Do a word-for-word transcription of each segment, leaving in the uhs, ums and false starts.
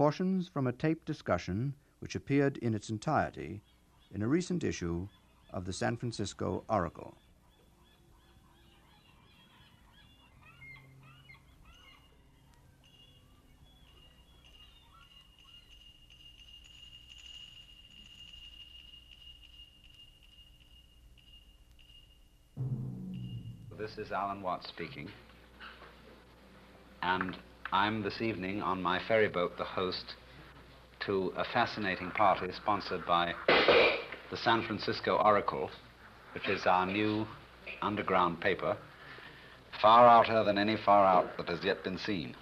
portions from a tape discussion which appeared in its entirety in a recent issue of the San Francisco Oracle. This is Alan Watts speaking, and I'm this evening on my ferry boat the host to a fascinating party sponsored by the San Francisco Oracle, which is our new underground paper, far outer than any far out that has yet been seen.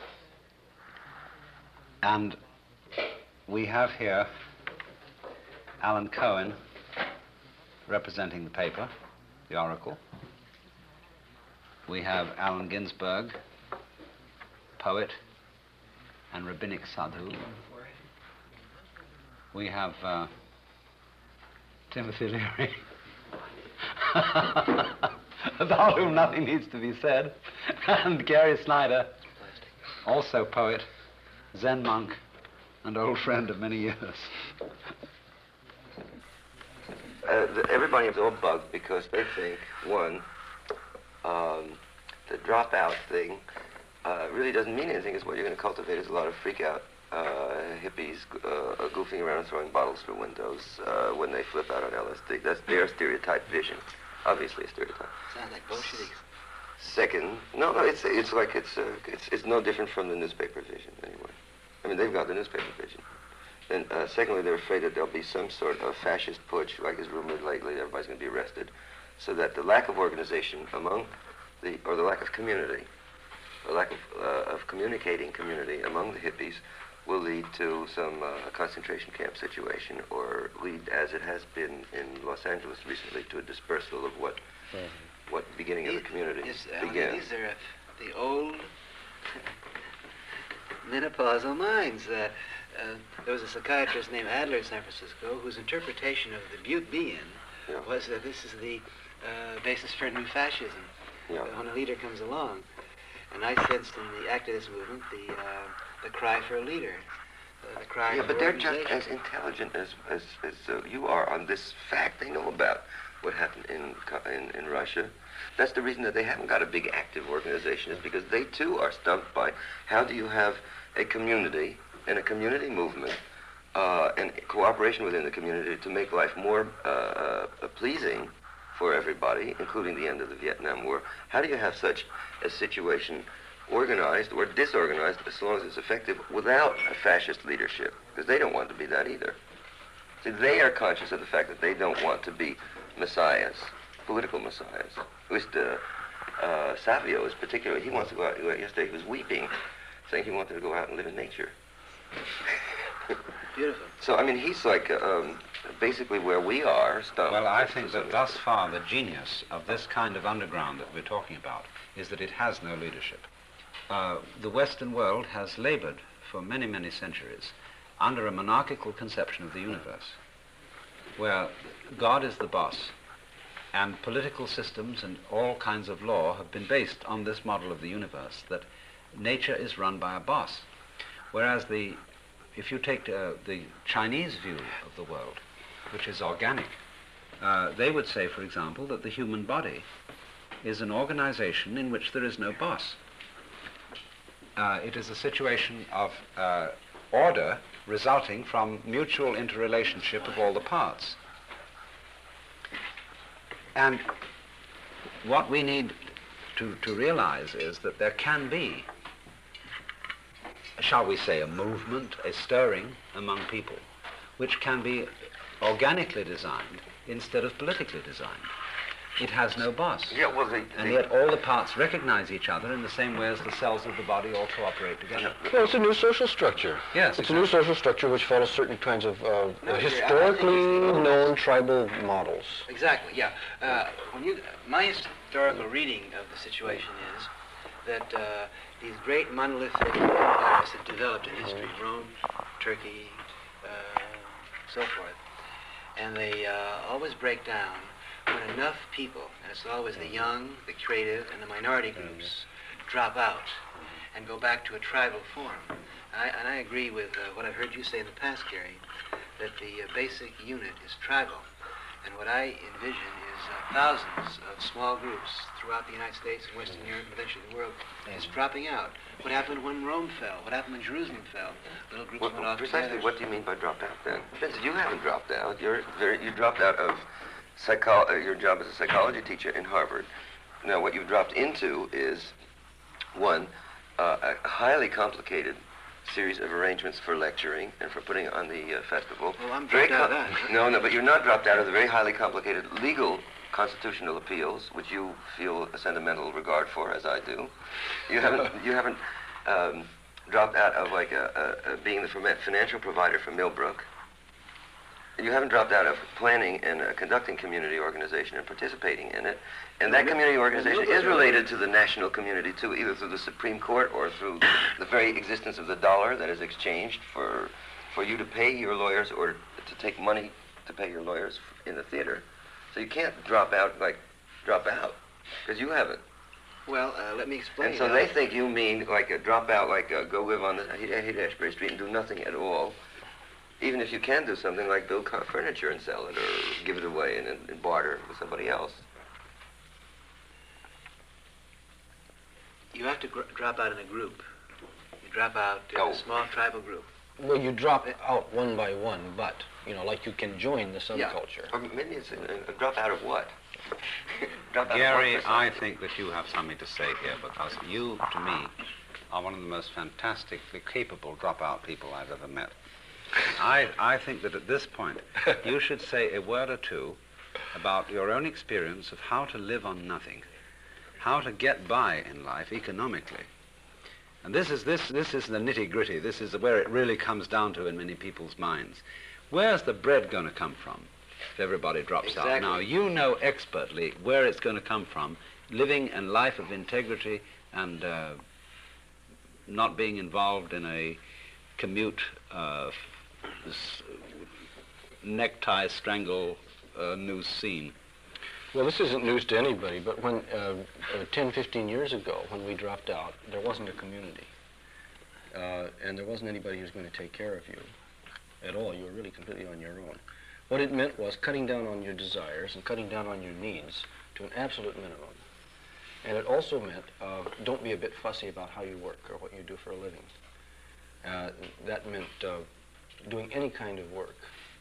And we have here Alan Cohen representing the paper, the Oracle. We have Allen Ginsberg, poet and rabbinic sadhu. We have uh, Timothy Leary, about whom nothing needs to be said, and Gary Snyder, also poet, Zen monk, and old friend of many years. Uh, the, everybody is all bugged because they think, one, Um, the dropout thing uh, really doesn't mean anything. It's what you're going to cultivate is a lot of freak-out uh, hippies uh, goofing around and throwing bottles through windows uh, when they flip out on L S D. That's their stereotype vision. Obviously a stereotype. Sounds like Bolsheviks. Second, no, no, it's it's like it's uh, it's it's no different from the newspaper vision anyway. I mean, they've got the newspaper vision. And uh, secondly, they're afraid that there'll be some sort of fascist putsch, like is rumored lately. Everybody's going to be arrested. So that the lack of organization among the, or the lack of community, the lack of, uh, of communicating community among the hippies will lead to some uh, concentration camp situation, or lead, as it has been in Los Angeles recently, to a dispersal of what mm-hmm. what beginning these, of the community this, began. Uh, these are uh, the old menopausal minds. Uh, uh, there was a psychiatrist named Adler in San Francisco whose interpretation of the Butte Be-In yeah. was that this is the Uh, basis for new fascism yeah. when a leader comes along. And I sensed in the activist movement the uh, the cry for a leader, uh, the cry yeah, for but they're just organization. as intelligent as as, as uh, you are on this fact. They know about what happened in, in in Russia. That's the reason that they haven't got a big active organization, is because they too are stumped by how do you have a community and a community movement uh, and cooperation within the community to make life more uh, uh, pleasing for everybody, including the end of the Vietnam War. How do you have such a situation organized or disorganized, as long as it's effective, without a fascist leadership? Because they don't want to be that either. See, they are conscious of the fact that they don't want to be messiahs, political messiahs. At least uh, uh, Savio is particularly, he wants to go out, yesterday he was weeping, saying he wanted to go out and live in nature. Beautiful. So, I mean, he's like um, basically where we are stumped. Well, I think that thus far the genius of this kind of underground that we're talking about is that it has no leadership. Uh, the Western world has labored for many, many centuries under a monarchical conception of the universe, where God is the boss, and political systems and all kinds of law have been based on this model of the universe, that nature is run by a boss. Whereas the If you take uh, the Chinese view of the world, which is organic, uh, they would say, for example, that the human body is an organization in which there is no boss. Uh, it is a situation of uh, order resulting from mutual interrelationship of all the parts. And what we need to, to realize is that there can be, shall we say, a movement, a stirring among people, which can be organically designed instead of politically designed. It has no boss. Yeah, well, the, and the, yet all the parts recognize each other in the same way as the cells of the body all cooperate together. Well, it's a new social structure. Yes, It's exactly. a new social structure which follows certain kinds of uh, No, historically I think it's known tribal models. Exactly, yeah. Uh, when you, my historical reading of the situation is that uh, these great monolithic empires that developed in history, Rome, Turkey, uh, so forth, and they uh, always break down when enough people, and it's always the young, the creative, and the minority groups, drop out and go back to a tribal form. I, and I agree with uh, what I've heard you say in the past, Gary, that the uh, basic unit is tribal. And what I envision is uh, thousands of small groups throughout the United States and Western Europe and eventually the world is dropping out. What happened when Rome fell? What happened when Jerusalem fell? Little groups Well, went off precisely, together. what do you mean by dropped out then? Vincent, you haven't dropped out. You're very, you dropped out of psycho- uh, your job as a psychology teacher in Harvard. Now, what you've dropped into is, one, uh, a highly complicated series of arrangements for lecturing and for putting on the uh, festival. Well, I'm Very dropped out of com- that. No, no, but you're not dropped out of the very highly complicated legal constitutional appeals, which you feel a sentimental regard for, as I do. You haven't, you haven't um, dropped out of like a, a, a being the forma- financial provider for Millbrook. You haven't dropped out of planning and uh, conducting community organization and participating in it. And that community organization is related to the national community too, either through the Supreme Court or through the very existence of the dollar that is exchanged for for you to pay your lawyers or to take money to pay your lawyers in the theater. So you can't drop out like drop out because you haven't. Well, uh, let me explain. And so uh, they think you mean like a drop out, like uh, go live on the Haight-Ashbury Street and do nothing at all. Even if you can do something like build car furniture and sell it or give it away and, and barter with somebody else. You have to gr- drop out in a group. You drop out in Oh. a small tribal group. Well, you drop out one by one, but, you know, like you can join the Yeah. subculture. Or maybe it's a, a drop out of what? Drop out Gary, of what I think that you have something to say here because you, to me, are one of the most fantastically capable dropout people I've ever met. I, I think that at this point, you should say a word or two about your own experience of how to live on nothing, how to get by in life economically. And this is, this, this is the nitty-gritty. This is where it really comes down to in many people's minds. Where's the bread going to come from if everybody drops out? Exactly. Now, you know expertly where it's going to come from, living a life of integrity and uh, not being involved in a commute uh, s- necktie strangle uh, noose scene. Well, this isn't news to anybody, but when uh, uh, ten, fifteen years ago, when we dropped out, there wasn't a community. Uh, and there wasn't anybody who was going to take care of you at all. You were really completely on your own. What it meant was cutting down on your desires and cutting down on your needs to an absolute minimum. And it also meant uh, don't be a bit fussy about how you work or what you do for a living. Uh, that meant uh, doing any kind of work.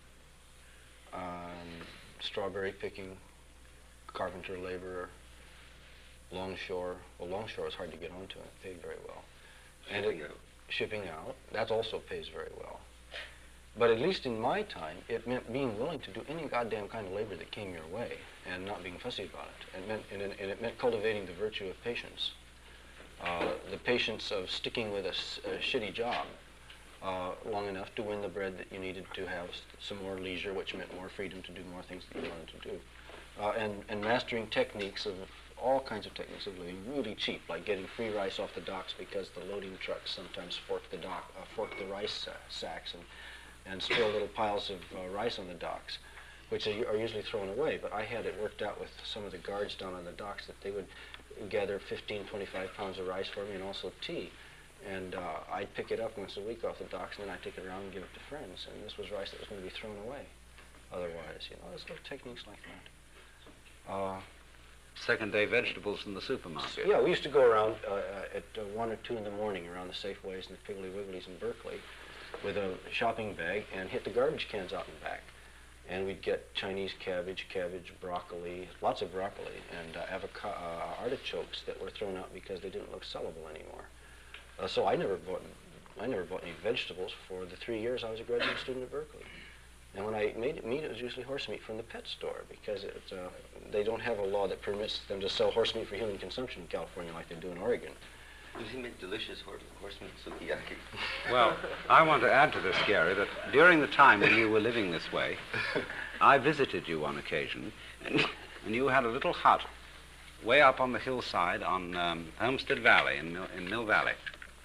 Um, strawberry picking, carpenter laborer, longshore. Well, longshore is hard to get onto and it paid very well. And Shipping it, out. shipping out, that also pays very well. But at least in my time, it meant being willing to do any goddamn kind of labor that came your way and not being fussy about it. It meant, and, it, and it meant cultivating the virtue of patience. Uh, the patience of sticking with a, s- a shitty job uh, long enough to win the bread that you needed to have s- some more leisure, which meant more freedom to do more things that you wanted to do. Uh, and, and mastering techniques of all kinds of techniques of living really cheap, like getting free rice off the docks because the loading trucks sometimes fork the dock, uh, fork the rice uh, sacks and, and spill little piles of uh, rice on the docks, which are, are usually thrown away. But I had it worked out with some of the guards down on the docks that they would gather fifteen, twenty-five pounds of rice for me and also tea. And uh, I'd pick it up once a week off the docks, and then I'd take it around and give it to friends. And this was rice that was going to be thrown away otherwise. You know, there's little techniques like that. Uh, Second-day vegetables in the supermarket. yeah, we used to go around uh, uh, at uh, one or two in the morning around the Safeways and the Piggly Wigglies in Berkeley with a shopping bag and hit the garbage cans out and back. And we'd get Chinese cabbage, cabbage, broccoli, lots of broccoli, and uh, avoca- uh, artichokes that were thrown out because they didn't look sellable anymore. Uh, so I never bought, I never bought any vegetables for the three years I was a graduate student at Berkeley. And when I made meat, it was usually horse meat from the pet store because it's, uh, they don't have a law that permits them to sell horse meat for human consumption in California like they do in Oregon. He made delicious horse, horse meat sukiyaki. Well, I want to add to this, Gary, that during the time when you were living this way, I visited you on occasion, and, and you had a little hut way up on the hillside on um, Homestead Valley in Mill, in Mill Valley.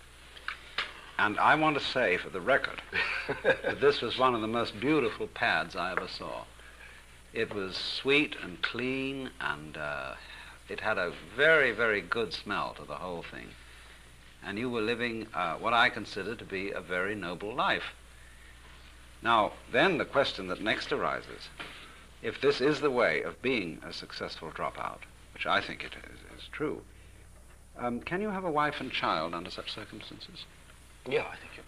And I want to say, for the record, that this was one of the most beautiful pads I ever saw. It was sweet and clean, and uh, it had a very, very good smell to the whole thing. and you were living uh, what I consider to be a very noble life. Now, then the question that next arises, if this is the way of being a successful dropout, which I think it is, is true, um, can you have a wife and child under such circumstances? Yeah, I think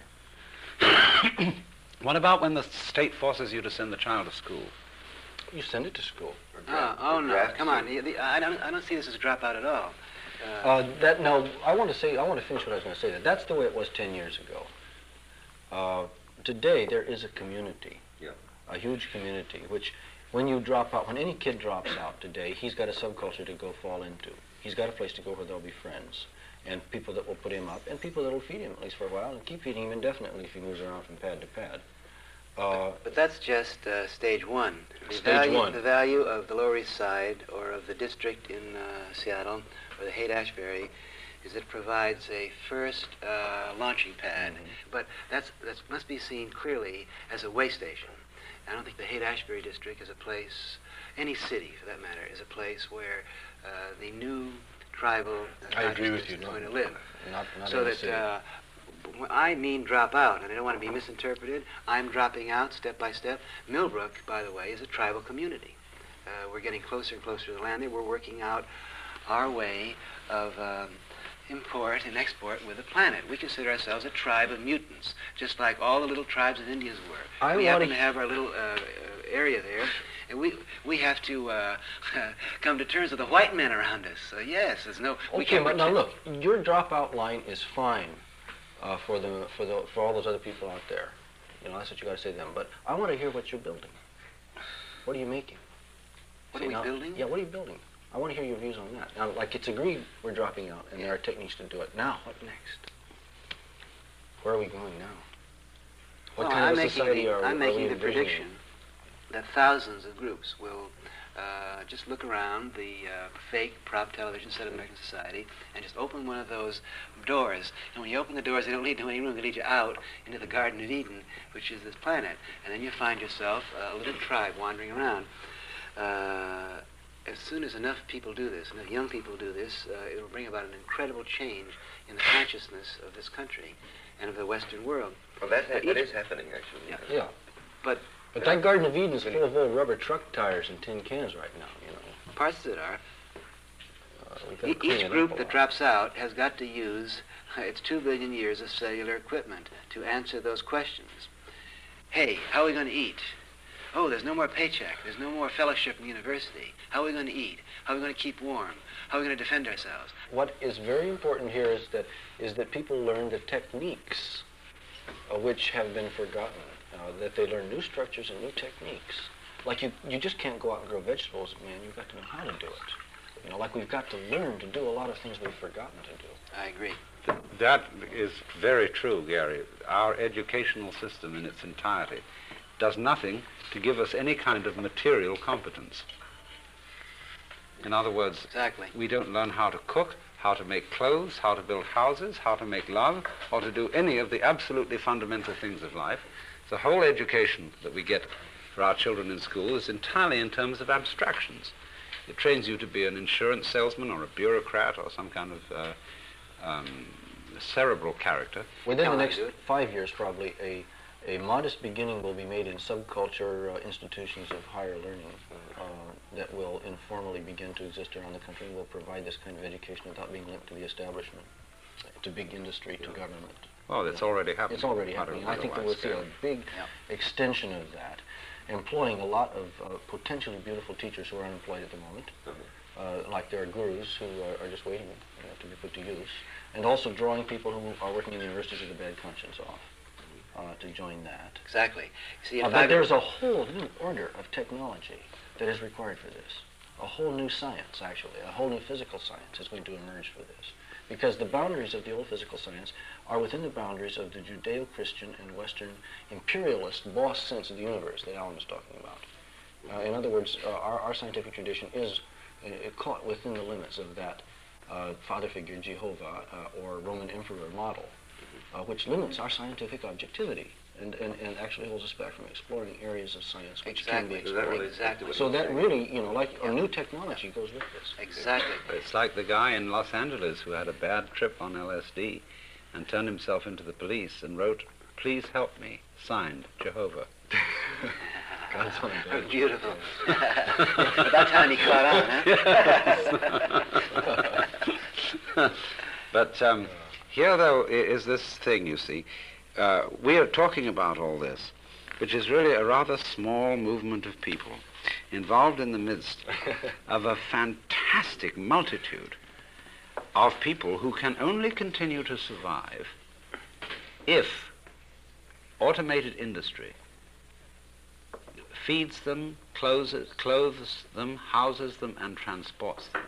you can, sure. What about when the state forces you to send the child to school? You send it to school. Oh, oh no, come on. The- the- I don't, I don't see this as a dropout at all. Uh, Uh, that now, I want to say, I want to finish what I was going to say. That that's the way it was ten years ago. Uh, today there is a community, Yeah. a huge community, which when you drop out, when any kid drops out today, he's got a subculture to go fall into. He's got a place to go where there'll be friends and people that will put him up and people that will feed him at least for a while and keep feeding him indefinitely if he moves around from pad to pad. Uh, But that's just uh, stage one. The Stage value, one. The value of the Lower East Side or of the district in uh, Seattle or the Haight-Ashbury is it provides a first uh, launching pad. Mhm. But that's that must be seen clearly as a way station. I don't think the Haight-Ashbury district is a place, any city for that matter, is a place where uh, the new tribal I agree with consciousness you. is No, going to live. Not, not So in the that city. uh, when I mean drop out, and I don't want to be misinterpreted, I'm dropping out step by step. Millbrook, by the way, is a tribal community. Uh, we're getting closer and closer to the land there. We're working out our way of um, import and export with the planet. We consider ourselves a tribe of mutants, just like all the little tribes of Indians were. I we wanna- happen to have our little uh, uh, area there, and we we have to uh, come to terms with the white men around us. So yes, there's no. we Okay, can't but now pretend- look, your dropout line is fine uh, for the for the for all those other people out there. You know, that's what you got to say to them. But I want to hear what you're building. What are you making? What See, are we now- building? Yeah, what are you building? I want to hear your views on that. Now, like it's agreed we're dropping out, and there are techniques to do it. Now, what next? Where are we going now? What Well, kind I'm of a making society the, are, I'm are making we the envisioning? prediction that thousands of groups will uh, just look around the uh, fake prop television set of American society and just open one of those doors. And when you open the doors, they don't lead to any room. They lead you out into the Garden of Eden, which is this planet. And then you find yourself a little tribe wandering around. Uh, as soon as enough people do this, enough young people do this, uh, it will bring about an incredible change in the consciousness of this country and of the Western world. Well, that, But that each- is happening, actually. Yeah. Yeah, But but that Garden of Eden is full of old rubber truck tires and tin cans right now. You know, parts of it are. uh, we've got to E- clean it Each up group a that lot. drops out has got to use its two billion years of cellular equipment to answer those questions. Hey, how are we going to eat? Oh, there's no more paycheck. There's no more fellowship in the university. How are we going to eat? How are we going to keep warm? How are we going to defend ourselves? What is very important here is that is that people learn the techniques uh, which have been forgotten. Uh, that they learn new structures and new techniques. Like you, you just can't go out and grow vegetables, man. You've got to know how to do it. You know, like we've got to learn to do a lot of things we've forgotten to do. I agree. That is very true, Gary. Our educational system in its entirety does nothing to give us any kind of material competence. In other words, Exactly. we don't learn how to cook, how to make clothes, how to build houses, how to make love, or to do any of the absolutely fundamental things of life. The whole education that we get for our children in school is entirely in terms of abstractions. It trains you to be an insurance salesman or a bureaucrat or some kind of uh, um, cerebral character. Within How the I next do it. five years, probably a a modest beginning will be made in subculture uh, institutions of higher learning uh, that will informally begin to exist around the country and will provide this kind of education without being linked to the establishment, to big industry, to government. Well, it's already happening. It's already Quite a- happening. I quite a think that wide we'll see scale. a big Yeah. extension of that, employing a lot of uh, potentially beautiful teachers who are unemployed at the moment, uh, like there are gurus who are, are just waiting uh, to be put to use, and also drawing people who are working in the universities with a bad conscience off uh, to join that. Exactly. See, in Uh, but five- there's a whole new order of technology that is required for this. A whole new science, actually. A whole new physical science is going to emerge for this. Because the boundaries of the old physical science are within the boundaries of the Judeo-Christian and Western imperialist boss sense of the universe that Alan was talking about. Uh, in other words, uh, our, our scientific tradition is uh, caught within the limits of that uh, father figure, Jehovah, uh, or Roman emperor model, uh, which limits our scientific objectivity and, and, and actually holds us back from exploring areas of science which Exactly. can be Is that explored. really exactly what So you're that saying? really, you know, like our new technology goes with this. Exactly. It's like the guy in Los Angeles who had a bad trip on L S D and turned himself into the police and wrote, "Please help me," signed, Jehovah. God's on Oh, good. beautiful. But that time he caught on, huh? But um, here, though, i- is this thing, you see. Uh, we are talking about all this, which is really a rather small movement of people involved in the midst of a fantastic multitude of people who can only continue to survive if automated industry feeds them, clothes, clothes them, houses them, and transports them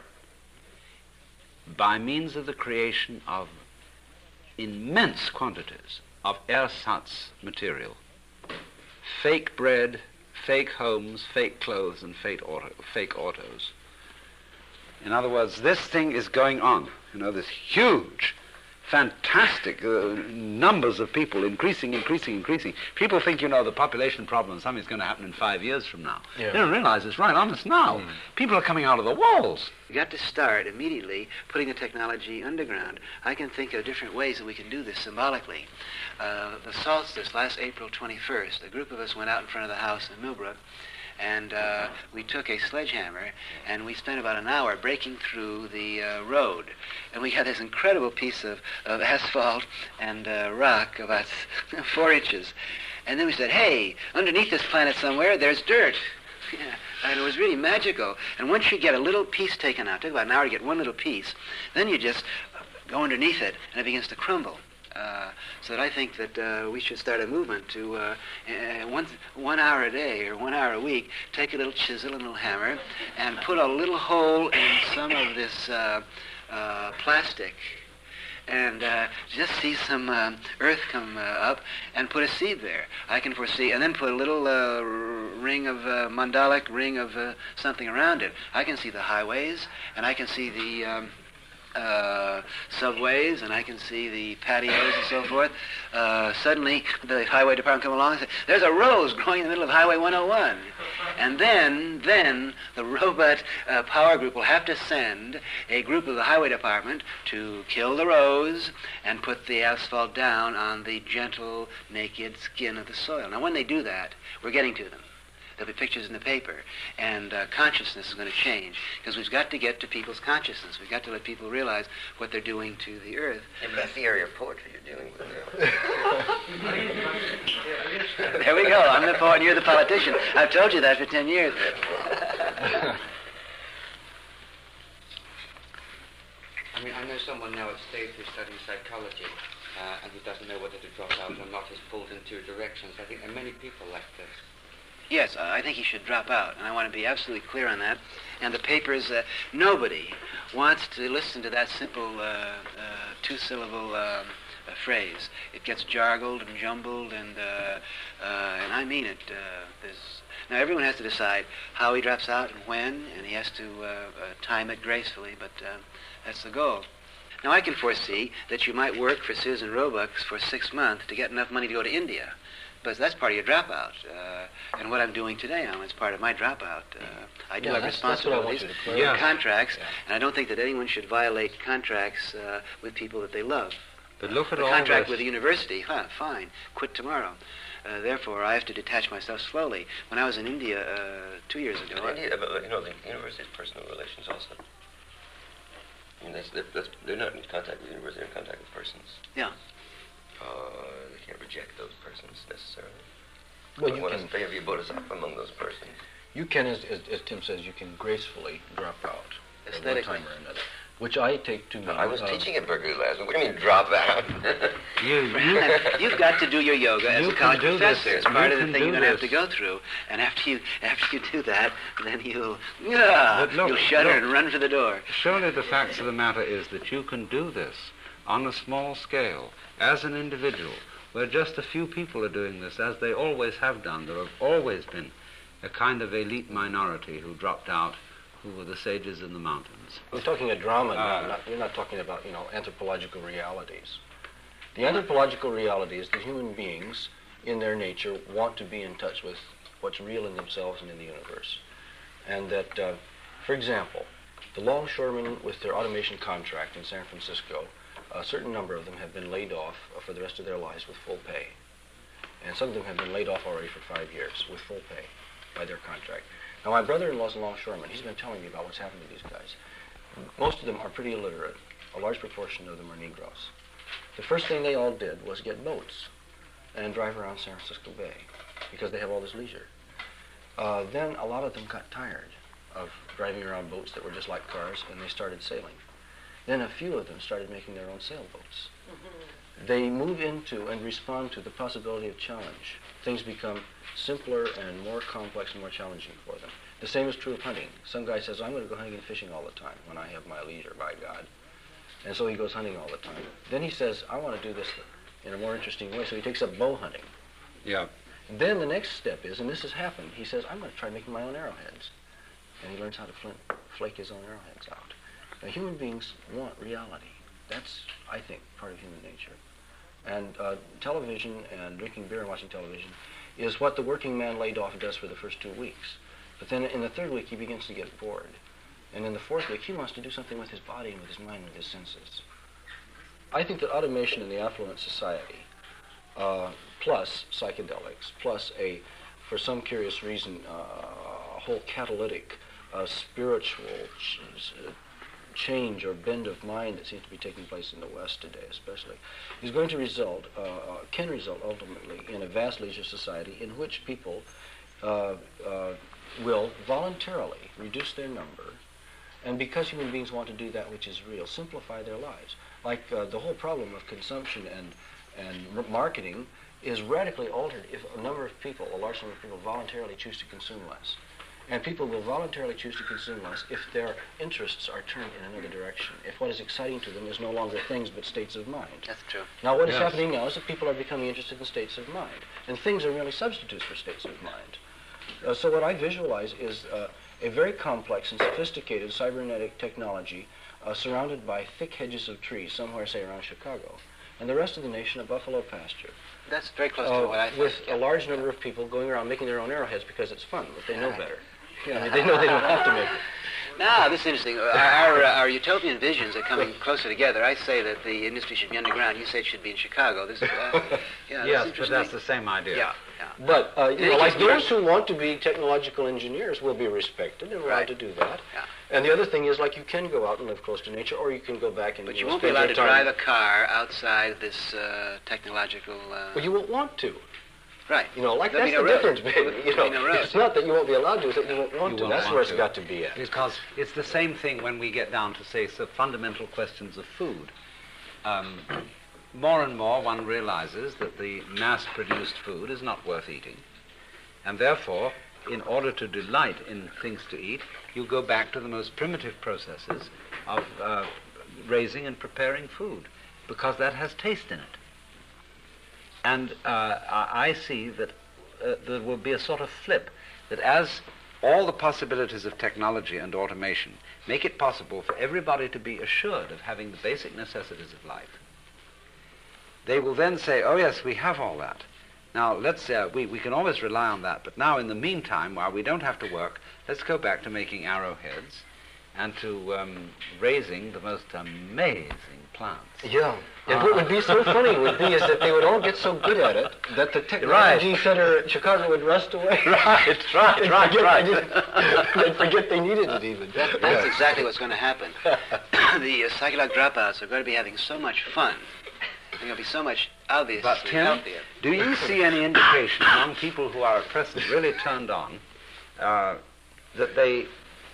by means of the creation of immense quantities of ersatz material, fake bread, fake homes, fake clothes, and fake, auto, fake autos. In other words, this thing is going on. You know, this huge, fantastic uh, numbers of people, increasing, increasing, increasing. People think, you know, the population problem, something's going to happen in five years from now. Yeah. They don't realize it's right on us now. Mm. People are coming out of the walls. We got to start immediately putting the technology underground. I can think of different ways that we can do this symbolically. Uh, the solstice, last April twenty-first, a group of us went out in front of the house in Millbrook, and uh, we took a sledgehammer, and we spent about an hour breaking through the uh, road. And we got this incredible piece of, of asphalt and uh, rock, about four inches. And then we said, hey, underneath this planet somewhere, there's dirt. Yeah, and it was really magical. And once you get a little piece taken out, it took about an hour to get one little piece, then you just go underneath it, and it begins to crumble. Uh, so that I think that uh, we should start a movement to uh, uh, one, one hour a day or one hour a week, take a little chisel and a little hammer and put a little hole in some of this uh, uh, plastic and uh, just see some uh, earth come uh, up and put a seed there. I can foresee, and then put a little uh, r- ring of uh, mandalic ring of uh, something around it. I can see the highways, and I can see the um, uh, subways, and I can see the patios and so forth. Uh, suddenly, the highway department come along and say, there's a rose growing in the middle of Highway one oh one. And then, then the robot uh, power group will have to send a group of the highway department to kill the rose and put the asphalt down on the gentle, naked skin of the soil. Now, when they do that, we're getting to them. There'll be pictures in the paper, and uh, consciousness is going to change, because we've got to get to people's consciousness. We've got to let people realize what they're doing to the earth. Yeah, but that's the area of poetry you're dealing with there. There we go. I'm the poet and you're the politician. I've told you that for ten years. I mean, I know someone now at State who's studying psychology, uh, and who doesn't know whether to drop out or not, is pulled in two directions. I think there are many people like this. Yes, uh, I think he should drop out, and I want to be absolutely clear on that. And the papers, uh, nobody wants to listen to that simple uh, uh, two-syllable uh, uh, phrase. It gets jargled and jumbled, and uh, uh, and I mean it. Uh, there's, now, everyone has to decide how he drops out and when, and he has to uh, uh, time it gracefully, but uh, that's the goal. Now, I can foresee that you might work for Susan Roebuck for six months to get enough money to go to India. But that's part of your dropout. Uh, and what I'm doing today now is part of my dropout. Uh, I do Yeah, have that's- that's what I want responsibilities you to for clarify. contracts, Yeah. and I don't think that anyone should violate contracts uh, with people that they love. But look at The all contract this. with the university, huh, fine, quit tomorrow. Uh, therefore, I have to detach myself slowly. When I was in India uh, two years ago, But India, but, you know, the university is personal relations also. I mean, that's, that, that's, they're not in contact with the university, they're in contact with persons. Yeah. Uh, they can't reject those persons necessarily. Well, you One can, is favor you bodhisattva among those persons. you can as, as, as Tim says, you can gracefully drop out at one Aesthetically. time or another, which I take to mean. I was uh, teaching at Berkeley last week. What do you mean drop out? You, you, You've got to do your yoga as You a can college do this. professor. It's You part of the can thing do you're going to have to this. go through. And after you after you do that, then you'll yeah, But look, you'll shudder look. and run for the door. surely the facts of the matter is that you can do this on a small scale as an individual, where just a few people are doing this, as they always have done. There have always been a kind of elite minority who dropped out, who were the sages in the mountains. We're talking a drama now. Uh, Not, you're not talking about, you know, anthropological realities. The anthropological reality is that human beings in their nature, want to be in touch with what's real in themselves and in the universe. And that, uh, for example, the longshoremen with their automation contract in San Francisco, a certain number of them have been laid off for the rest of their lives with full pay. And some of them have been laid off already for five years with full pay by their contract. Now, my brother-in-law's a longshoreman. He's been telling me about what's happened to these guys. Most of them are pretty illiterate. A large proportion of them are Negroes. The first thing they all did was get boats and drive around San Francisco Bay because they have all this leisure. Uh, then a lot of them got tired of driving around boats that were just like cars, and they started sailing. Then a few of them started making their own sailboats. Mm-hmm. They move into and respond to the possibility of challenge. Things become simpler and more complex and more challenging for them. The same is true of hunting. Some guy says, I'm going to go hunting and fishing all the time when I have my leisure, by God. And so he goes hunting all the time. Then he says, I want to do this in a more interesting way, so he takes up bow hunting. Yeah. Then the next step is, and this has happened, he says, I'm going to try making my own arrowheads. And he learns how to flint, flake his own arrowheads out. Now, human beings want reality. That's, I think, part of human nature. And uh, television and drinking beer and watching television is what the working man laid off does for the first two weeks. But then in the third week, he begins to get bored. And in the fourth week, he wants to do something with his body and with his mind and with his senses. I think that automation in the affluent society, uh, plus psychedelics, plus a, for some curious reason, uh, a whole catalytic, uh, spiritual ch- change or bend of mind that seems to be taking place in the West today especially, is going to result, uh, can result ultimately in a vast leisure society in which people uh, uh, will voluntarily reduce their number, and because human beings want to do that which is real, simplify their lives. Like uh, the whole problem of consumption and, and marketing is radically altered if a number of people, a large number of people, voluntarily choose to consume less. And people will voluntarily choose to consume less if their interests are turned in another direction, if what is exciting to them is no longer things but states of mind. That's true. Now what is Yes. happening now is that people are becoming interested in states of mind, and things are merely substitutes for states of mind. Uh, so what I visualize is uh, a very complex and sophisticated cybernetic technology uh, surrounded by thick hedges of trees, somewhere, say, around Chicago, and the rest of the nation a buffalo pasture. That's very close Uh, to what I think. with yeah. a large number of people going around making their own arrowheads because it's fun, but they know better. You know, they know they don't have to make it. Now, this is interesting. Our, our, uh, our utopian visions are coming closer together. I say that the industry should be underground. You say it should be in Chicago. This is, uh, yeah, Yes, that's but that's the same idea. Yeah, yeah. But, uh, you In know, any like case, those who want to be technological engineers will be respected and allowed Right. to do that. Yeah. And the other thing is, like, you can go out and live close to nature, or you can go back and But you you know, won't be spend allowed your to time- drive a car outside this uh, technological... Uh, Well, you won't want to. right. You know, like There'll that's be the no road. difference, baby. There'll You be know, no road. it's not that you won't be allowed to, it's that you won't want You to. won't That's want where it's to. got to be at. Because it's the same thing when we get down to, say, so fundamental questions of food. Um, more and more one realizes that the mass-produced food is not worth eating. And therefore, in order to delight in things to eat, you go back to the most primitive processes of uh, raising and preparing food, because that has taste in it. And uh, I I see that uh, there will be a sort of flip, that as all the possibilities of technology and automation make it possible for everybody to be assured of having the basic necessities of life, they will then say, oh yes, we have all that. Now, let's say, uh, we, we can always rely on that, but now in the meantime, while we don't have to work, let's go back to making arrowheads and to um, raising the most amazing plants. Yeah. And what would be so funny would be is that they would all get so good at it that the technology center at Chicago would rust away. Right, right, They'd right, forget right. they didn't- They'd forget they needed it even. That, that's exactly what's going to happen. the uh, psychedelic dropouts are going to be having so much fun. They're going to be so much obviously But Tim, healthier. do you see any indication among people who are at present really turned on uh, that they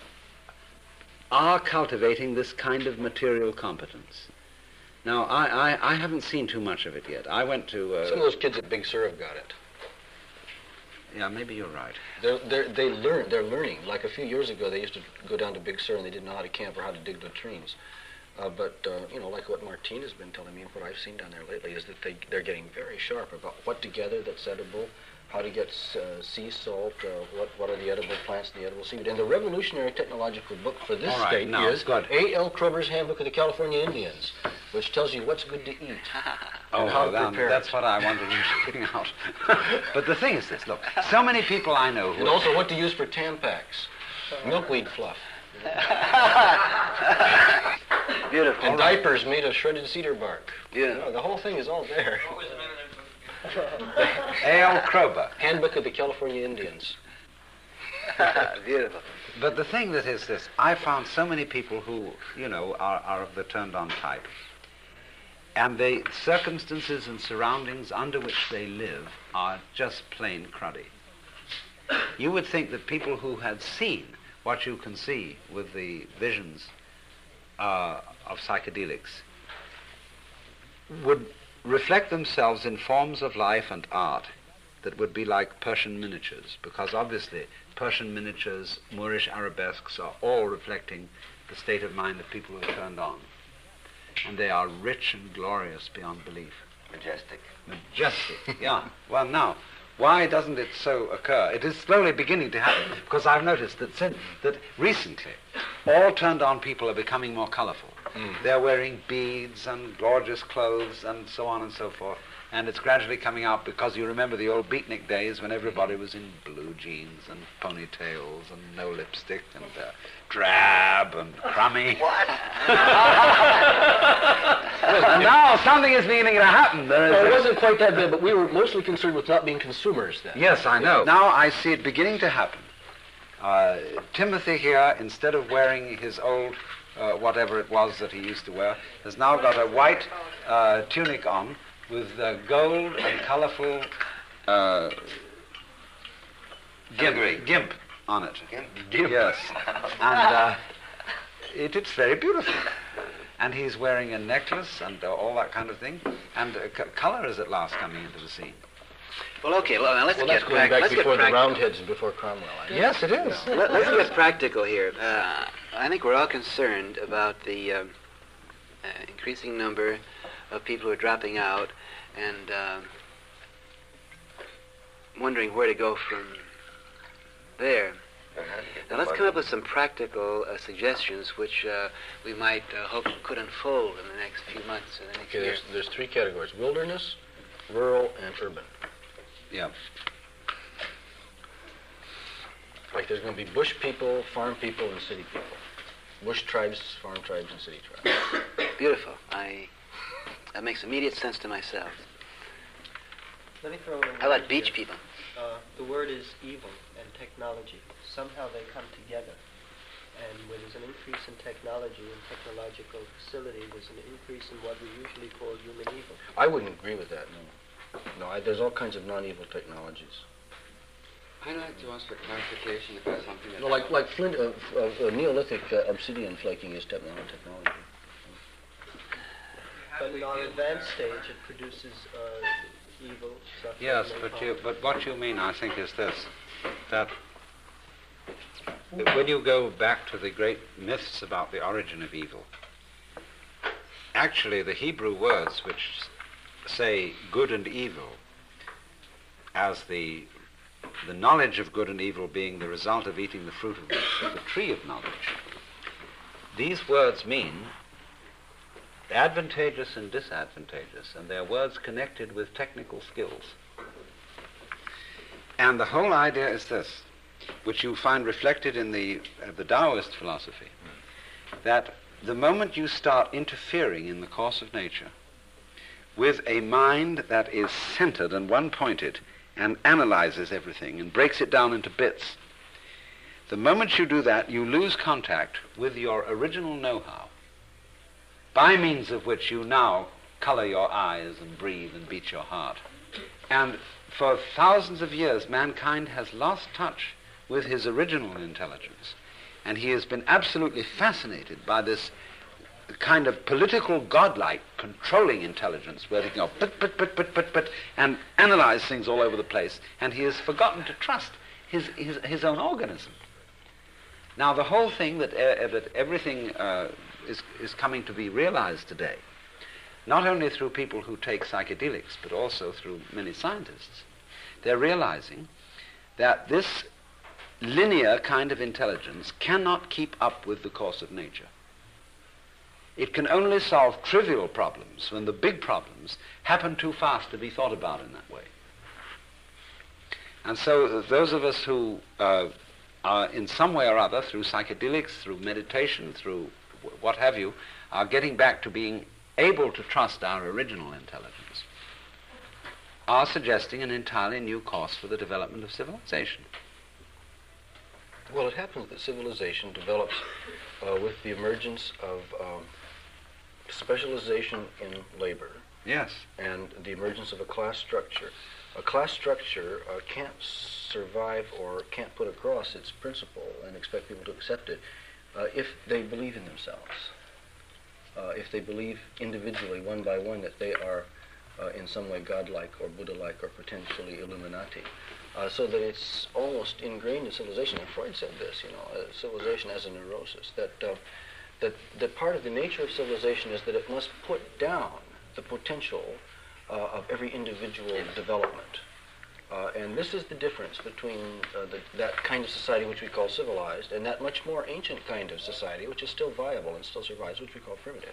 are cultivating this kind of material competence? Now, I, I, I haven't seen too much of it yet. I went to... Uh, Some of those kids at Big Sur have got it. Yeah, maybe you're right. They're, they're, they learn, they're learning. Like a few years ago, they used to go down to Big Sur and they didn't know how to camp or how to dig latrines. Uh, but, uh, you know, like what Martine has been telling me and what I've seen down there lately is that they, they're getting very sharp about what to gather that's edible, how to get uh, sea salt, uh, what, what are the edible plants and the edible seaweed. And the revolutionary technological book for this All right, state now, is good. A L Kroeber's Handbook of the California Indians, which tells you what's good to eat. Oh, and how to well, prepare that's it. what I wanted you to bring out. But the thing is this, look, so many people I know who... And also what to use for Tampax. Milkweed fluff. Beautiful. And diapers made of shredded cedar bark. Yeah. You know, the whole thing is all there. A L Krober. Handbook of the California Indians. Beautiful. But the thing that is this, I found so many people who, you know, are, are of the turned-on type. And the circumstances and surroundings under which they live are just plain cruddy. You would think that people who had seen what you can see with the visions uh, of psychedelics would reflect themselves in forms of life and art that would be like Persian miniatures, because obviously Persian miniatures, Moorish arabesques are all reflecting the state of mind of people who are turned on. And they are rich and glorious beyond belief. Majestic. Majestic, yeah. Well, now, why doesn't it so occur? It is slowly beginning to happen, because I've noticed that since, that recently all turned-on people are becoming more colorful. Mm. They're wearing beads and gorgeous clothes and so on and so forth. And it's gradually coming out because you remember the old beatnik days when everybody was in blue jeans and ponytails and no lipstick and uh, drab and crummy. What? And now something is beginning to happen. There is Well, it a- wasn't quite that bad, but we were mostly concerned with not being consumers then. Yes, I know. Now I see it beginning to happen. Uh, Timothy here, instead of wearing his old, uh, whatever it was that he used to wear, has now got a white uh, tunic on with uh, gold and colorful uh, Filigree. gimp, gimp on it. Gimp? Yes. And uh, it, it's very beautiful. And he's wearing a necklace and uh, all that kind of thing. And uh, c- color is at last coming into the scene. Well, okay, well, now let's Well, get that's going prac- back let's get before the practical. Roundheads and before Cromwell. I guess. Yes, it is. Let, let's get practical here. Uh, I think we're all concerned about the um, uh, increasing number of people who are dropping out and um wondering where to go from there. Now let's come up with some practical uh, suggestions which uh, we might uh, hope could unfold in the next few months or the next Okay, year. there's, there's three categories: wilderness, rural, and urban. Yeah. Like there's going to be bush people, farm people, and city people. Bush tribes, farm tribes, and city tribes. Beautiful. I that makes immediate sense to myself. Let me throw in a How word about beach here. people? Uh, the word is evil and technology. Somehow they come together. And where there's an increase in technology and technological facility, there's an increase in what we usually call human evil. I wouldn't agree with that, no. No, I, there's all kinds of non-evil technologies. I'd like to ask for clarification about something that No, like like flint, uh, uh, uh, Neolithic uh, obsidian flaking is te- nanotechnology. But in our advanced stage, it produces uh, evil, suffering, Yes, and but harm. you, but what you mean, I think, is this, that when you go back to the great myths about the origin of evil, actually the Hebrew words which say good and evil as the the knowledge of good and evil being the result of eating the fruit of the, of the tree of knowledge, these words mean advantageous and disadvantageous, and they're words connected with technical skills. And the whole idea is this, which you find reflected in the, uh, the Taoist philosophy, that the moment you start interfering in the course of nature with a mind that is centered and one-pointed and analyzes everything and breaks it down into bits, the moment you do that, you lose contact with your original know-how, by means of which you now color your eyes and breathe and beat your heart. And for thousands of years, mankind has lost touch with his original intelligence. And he has been absolutely fascinated by this kind of political godlike controlling intelligence where they can go but, but, but, but, but, but, and analyze things all over the place. And he has forgotten to trust his, his, his own organism. Now, the whole thing that, uh, that everything uh, is, is coming to be realized today, not only through people who take psychedelics, but also through many scientists, they're realizing that this linear kind of intelligence cannot keep up with the course of nature. It can only solve trivial problems when the big problems happen too fast to be thought about in that way. And so uh, those of us who uh, are in some way or other, through psychedelics, through meditation, through w- what have you, are getting back to being able to trust our original intelligence, are suggesting an entirely new course for the development of civilization. Well, it happens that civilization develops uh, with the emergence of um, specialization in labor. Yes. And the emergence of a class structure. A class structure uh, can't survive or can't put across its principle and expect people to accept it uh, if they believe in themselves. Uh, if they believe individually, one by one, that they are uh, in some way godlike or Buddha-like or potentially Illuminati. Uh, so that it's almost ingrained in civilization. And Freud said this, you know, uh, civilization as a neurosis, that, uh, that, that part of the nature of civilization is that it must put down the potential uh, of every individual development. Uh, and this is the difference between uh, the, that kind of society which we call civilized and that much more ancient kind of society which is still viable and still survives, which we call primitive,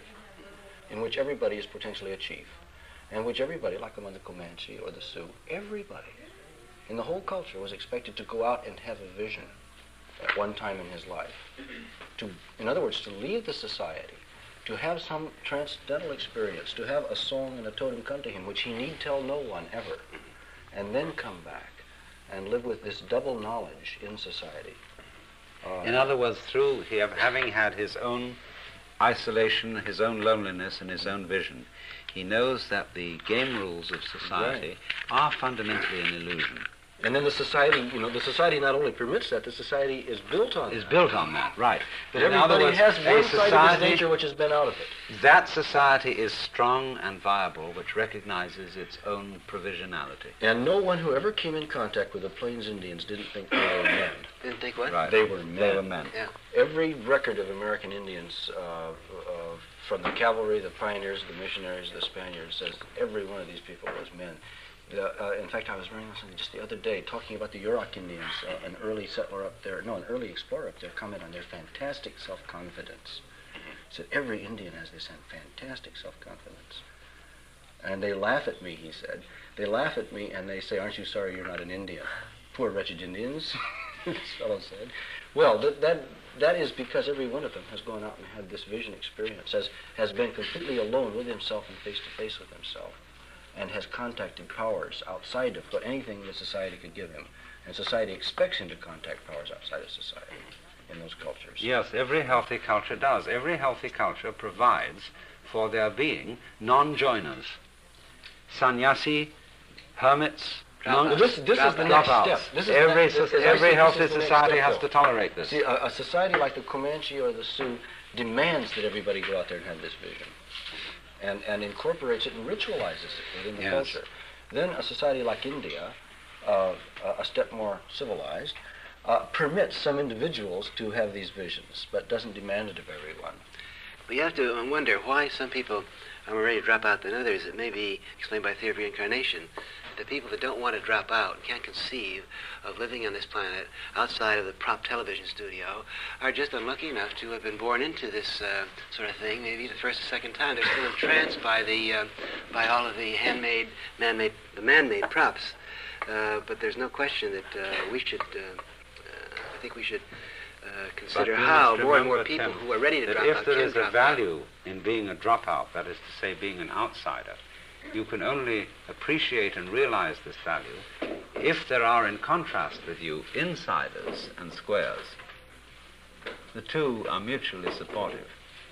in which everybody is potentially a chief, and which everybody, like among the Comanche or the Sioux, everybody in the whole culture was expected to go out and have a vision at one time in his life. To, in other words, to leave the society, to have some transcendental experience, to have a song and a totem come to him which he need tell no one ever, and then come back and live with this double knowledge in society. Uh, in other words, through he have, having had his own isolation, his own loneliness, and his own vision, he knows that the game rules of society right. are fundamentally an illusion. And then the society, you know, the society not only permits that, the society is built on Is that. built on that, right. That In other everybody words, has a one side of his society- nature which has been out of it. That society is strong and viable, which recognizes its own provisionality. And no one who ever came in contact with the Plains Indians didn't think they were men. Didn't think what? Right. They were men. They were men. Yeah. Every record of American Indians, uh, uh, from the cavalry, the pioneers, the missionaries, the Spaniards, says every one of these people was men. The, uh, in fact, I was reading something just the other day talking about the Yurok Indians, uh, an early settler up there, no, an early explorer up there, comment on their fantastic self-confidence. Said every Indian has this fantastic self-confidence. And they laugh at me, he said. They laugh at me and they say, aren't you sorry you're not an Indian? Poor wretched Indians, this fellow said. Well, that, that, that is because every one of them has gone out and had this vision experience, has, has been completely alone with himself and face-to-face with himself, and has contacted powers outside of what anything that society could give him. And society expects him to contact powers outside of society in those cultures. Yes, every healthy culture does. Every healthy culture provides for there being non-joiners. Sannyasi, hermits, monks, This, this is the next dropouts. step. This is every the next- so- as I every said, this healthy is the next society step, has though. to tolerate this. See, a, a society like the Comanche or the Sioux demands that everybody go out there and have this vision, and, and incorporates it and ritualizes it within the Yes. culture. Then a society like India, uh, a step more civilized, uh, permits some individuals to have these visions, but doesn't demand it of everyone. But you have to wonder why some people are more ready to drop out than others. It may be explained by theory of reincarnation. The people that don't want to drop out, can't conceive of living on this planet outside of the prop television studio, are just unlucky enough to have been born into this uh, sort of thing, maybe the first or second time. They're still entranced by the, uh, by all of the handmade, man-made, the man-made props. Uh, but there's no question that uh, we should, uh, uh, I think we should uh, consider But we how must more and more remember, people Tim, who are ready to that drop if out there can is a drop out. value in being a dropout, that is to say being an outsider, you can only appreciate and realize this value if there are, in contrast with you, insiders and squares. The two are mutually supportive.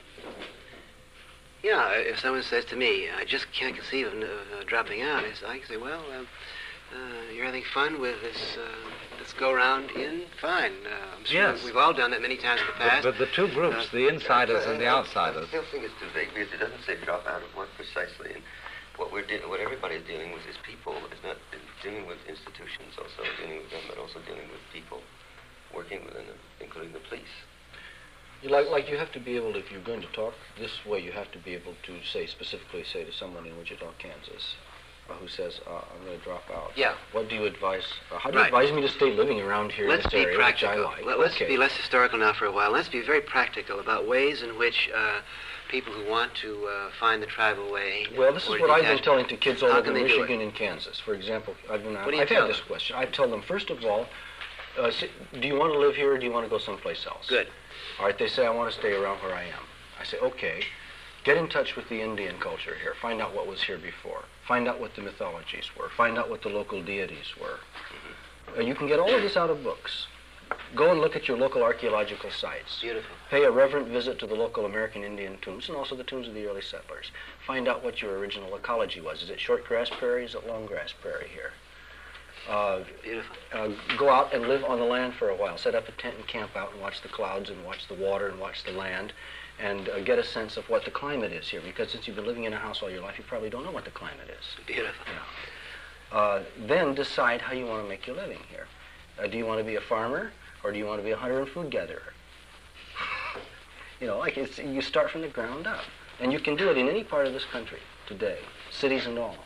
Yeah, if someone says to me, I just can't conceive of, of uh, dropping out, I, say, I can say, well, uh, uh, you're having fun with this, uh, let's go around in, fine. Uh, I'm sure Yes. we've all done that many times in the But, past. but the two groups, the insiders and the I outsiders, still think it's too vague because it doesn't say drop out of what precisely. And what we're de- what everybody's dealing with is people. It's not dealing with institutions, also dealing with them, but also dealing with people working within them, including the police. You Like, like you have to be able to, if you're going to talk this way, you have to be able to say, specifically say to someone in Wichita, Kansas, uh, who says, uh, I'm going to drop out. Yeah. What do you advise? Uh, how do you Right. advise me to stay living around here Let's in this be area, which I practical. like? Let- Let's Okay. be less historical now for a while. Let's be very practical about ways in which uh, people who want to uh, find the tribal way. Well, this or is what I've been detach- telling to kids all How over can they do Michigan and Kansas. For example, I've been. What do you I've tell had this them? question. I tell them first of all, uh, s- do you want to live here or do you want to go someplace else? Good. All right. They say I want to stay around where I am. I say okay. Get in touch with the Indian culture here. Find out what was here before. Find out what the mythologies were. Find out what the local deities were. Uh, you can get all of this out of books. Go and look at your local archaeological sites. Beautiful. Pay a reverent visit to the local American Indian tombs and also the tombs of the early settlers. Find out what your original ecology was. Is it short grass prairie? Is it long grass prairie here? Uh, Beautiful. uh, go out and live on the land for a while. Set up a tent and camp out and watch the clouds and watch the water and watch the land and uh, get a sense of what the climate is here. Because since you've been living in a house all your life, you probably don't know what the climate is. Beautiful. Yeah. Uh, then decide how you want to make your living here. Uh, do you want to be a farmer or do you want to be a hunter and food gatherer? You know, like it's, you start from the ground up. And you can do it in any part of this country today, cities and all.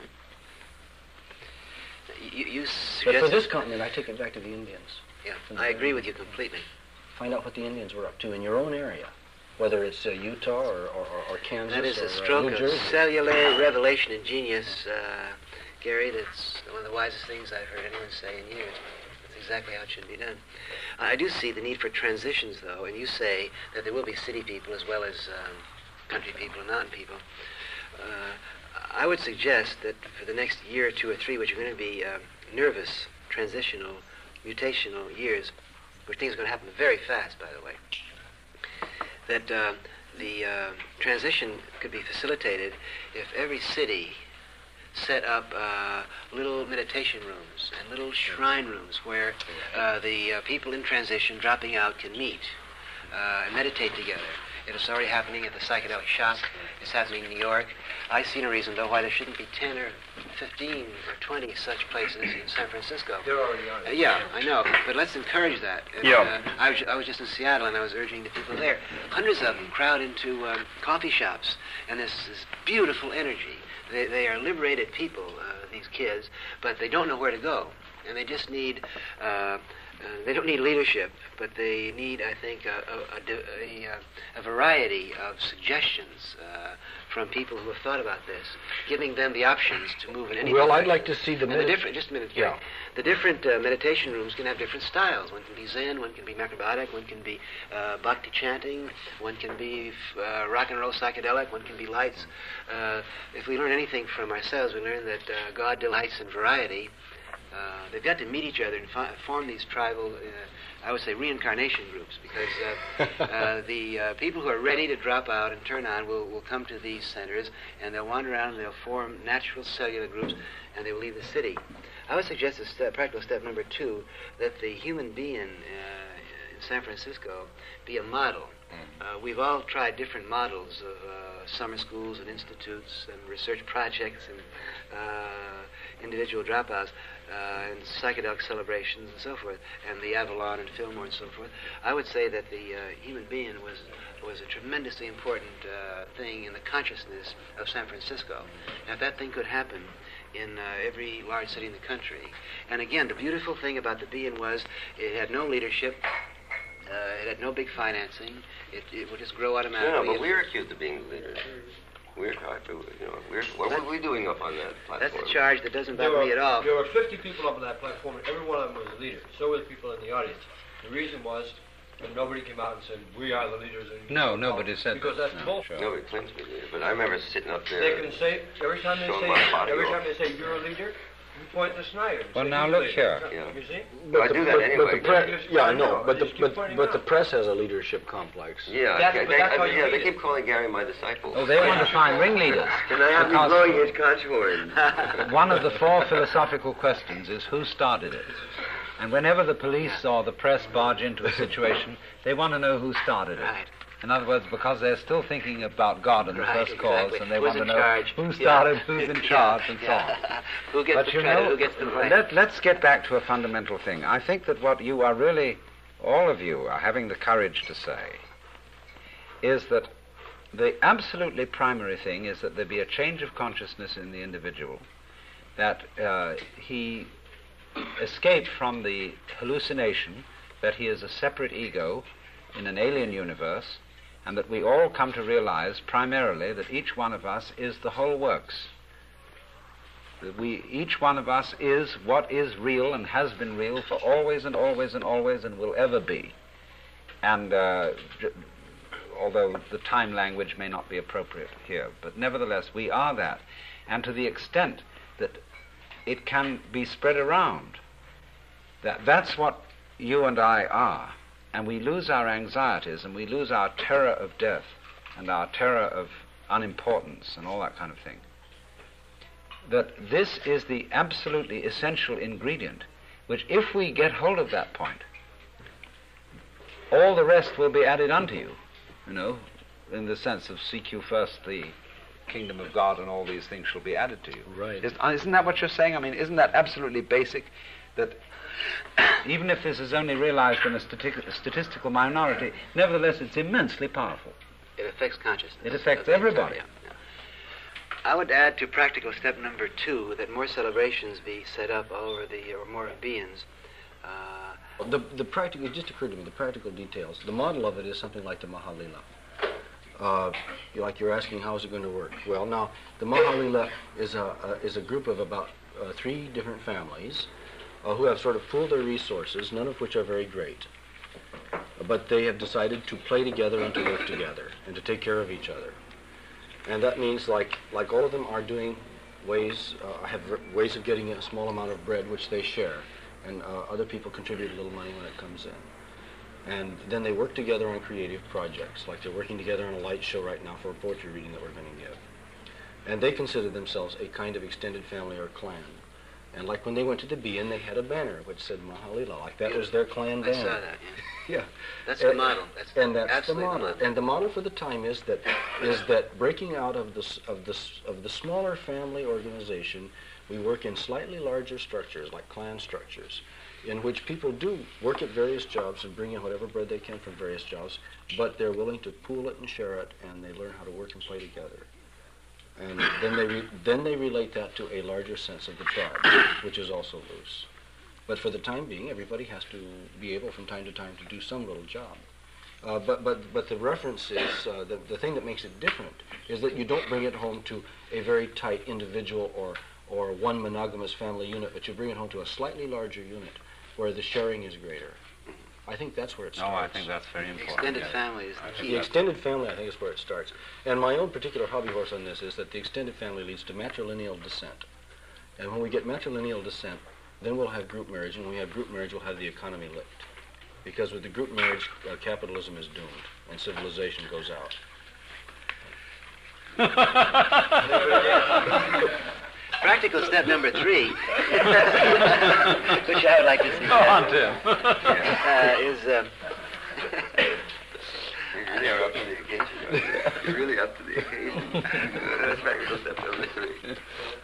You, you But suggest... for this continent, I take it back to the Indians. Yeah, I agree with you completely. Find out what the Indians were up to in your own area, whether it's uh, Utah or, or, or Kansas That is or a uh, stroke New of Jersey. cellular revelation and genius, uh, Gary. That's one of the wisest things I've heard anyone say in years. That's exactly how it should be done. I do see the need for transitions, though, and you say that there will be city people as well as um, country people and mountain people. Uh, I would suggest that for the next year or two or three, which are going to be uh, nervous, transitional, mutational years, where things are going to happen very fast, by the way, that uh, the uh, transition could be facilitated if every city set up uh, little meditation rooms and little shrine rooms where uh, the uh, people in transition dropping out can meet uh, and meditate together. It is already happening at the Psychedelic Shop. It's happening in New York. I see no reason, though, why there shouldn't be ten or fifteen or twenty such places in San Francisco. There already are. Uh, yeah, I know, but let's encourage that. And, Yeah. Uh, I, was, I was just in Seattle, and I was urging the people there. Hundreds of them crowd into um, coffee shops, and this, this beautiful energy. They, they are liberated people, uh, these kids, but they don't know where to go, and they just need... Uh, Uh, they don't need leadership, but they need, I think, a, a, a, a, a variety of suggestions uh, from people who have thought about this, giving them the options to move in any Well, I'd direction. like to see the... And the medi- different, just a minute, Yeah. Gary. The different uh, meditation rooms can have different styles. One can be Zen, one can be macrobiotic, one can be uh, bhakti chanting, one can be uh, rock and roll psychedelic, one can be lights. Uh, if we learn anything from ourselves, we learn that uh, God delights in variety. Uh, they've got to meet each other and fi- form these tribal, uh, I would say, reincarnation groups, because uh, uh, the uh, people who are ready to drop out and turn on will, will come to these centers, and they'll wander around and they'll form natural cellular groups, and they will leave the city. I would suggest as step, practical step number two, that the human being uh, in San Francisco be a model. Uh, we've all tried different models of uh, summer schools and institutes and research projects and uh, individual dropouts uh, and psychedelic celebrations and so forth, and the Avalon and Fillmore and so forth. I would say that the uh, human being was was a tremendously important uh, thing in the consciousness of San Francisco. And if that thing could happen in uh, every large city in the country. And again, the beautiful thing about the being was it had no leadership. Uh, it had no big financing. It, it would just grow automatically. No, but we're accused of being the leaders. We're, you know, we're, what were we doing up on that platform? That's the charge that doesn't There bother were, me at all. there were fifty people up on that platform, and every one of them was a leader. So were the people in the audience. The reason was that nobody came out and said, we are the leaders. And No, nobody said Because that. that's No, bullshit. sure. Nobody claims to be leader, but I remember sitting up there. They can say, every time they Showing say, my body every off. time they say you're a leader, you point to Snyder. and Well, say, now "He's a look leader." here. Yeah. You see? But I the, do that but, anyway. But the pre- Just- yeah, I I know, know. I But the just keep but, pointing but the out. press has a leadership complex. Yeah, That's- they, but that's I- how you yeah, read they it. keep calling Gary my disciple. Oh, they want to find ringleaders. Can I have you Because- blowing his conch horn? One of the four philosophical questions is who started it. And whenever the police or the press barge into a situation, they want to know who started it. Right. In other words, because they're still thinking about God and the Right, first cause, exactly. and they Who's want to in know charge? who Yeah. started, who's in Yeah, charge, and so yeah. on. Who gets But the you credit? know, Who gets the blame? let, let's get back to a fundamental thing. I think that what you are really, all of you are having the courage to say, is that the absolutely primary thing is that there be a change of consciousness in the individual, that uh, he escaped from the hallucination that he is a separate ego in an alien universe, and that we all come to realize primarily that each one of us is the whole works. That we, each one of us is what is real and has been real for always and always and always and will ever be. And uh, j- although the time language may not be appropriate here, but nevertheless we are that. And to the extent that it can be spread around, that that's what you and I are, and we lose our anxieties and we lose our terror of death and our terror of unimportance and all that kind of thing, that this is the absolutely essential ingredient, which if we get hold of that point, all the rest will be added unto you, you know, in the sense of seek you first the kingdom of God and all these things shall be added to you. Right. Is, isn't that what you're saying? I mean, isn't that absolutely basic? That even if this is only realized in a stati- statistical minority, nevertheless it's immensely powerful. It affects consciousness. It affects everybody. Yeah, yeah. I would add to practical step number two that more celebrations be set up all over the, or more beings. Uh, The, the practical, it just occurred to me, the practical details. The model of it is something like the Mahalila. Uh, like you're asking, how is it going to work? Well, now, the Mahalila is a, a, is a group of about uh, three different families uh, who have sort of pooled their resources, none of which are very great. But they have decided to play together and to work together and to take care of each other. And that means, like, like all of them are doing ways, uh, have r- ways of getting a small amount of bread, which they share. And uh, other people contribute a little money when it comes in. And then they work together on creative projects, like they're working together on a light show right now for a poetry reading that we're going to give. And they consider themselves a kind of extended family or clan. And like when they went to the Bian, they had a banner which said Mahalila, like that was their clan I banner. saw that, yeah. Yeah. That's the And- model. That's and that's the absolutely model. model. And the model for the time is that is that breaking out of the s- of the s- of the smaller family organization, we work in slightly larger structures, like clan structures, in which people do work at various jobs and bring in whatever bread they can from various jobs, but they're willing to pool it and share it, and they learn how to work and play together. And then they re- then they relate that to a larger sense of the tribe, which is also loose. But for the time being, everybody has to be able from time to time to do some little job. Uh, but but but the reference is uh, the the thing that makes it different is that you don't bring it home to a very tight individual or or one monogamous family unit, but you bring it home to a slightly larger unit where the sharing is greater. I think that's where it starts. Oh, I think that's very important. Extended yes. family is the key. The extended family, I think, is where it starts. And my own particular hobby horse on this is that the extended family leads to matrilineal descent. And when we get matrilineal descent, then we'll have group marriage, and when we have group marriage, we'll have the economy licked. Because with the group marriage, uh, capitalism is doomed, and civilization goes out. Practical step number three, which I would like to see. Go on, Tim. uh, is uh, You're really up to the occasion. You're really up to the occasion. That's practical step number three.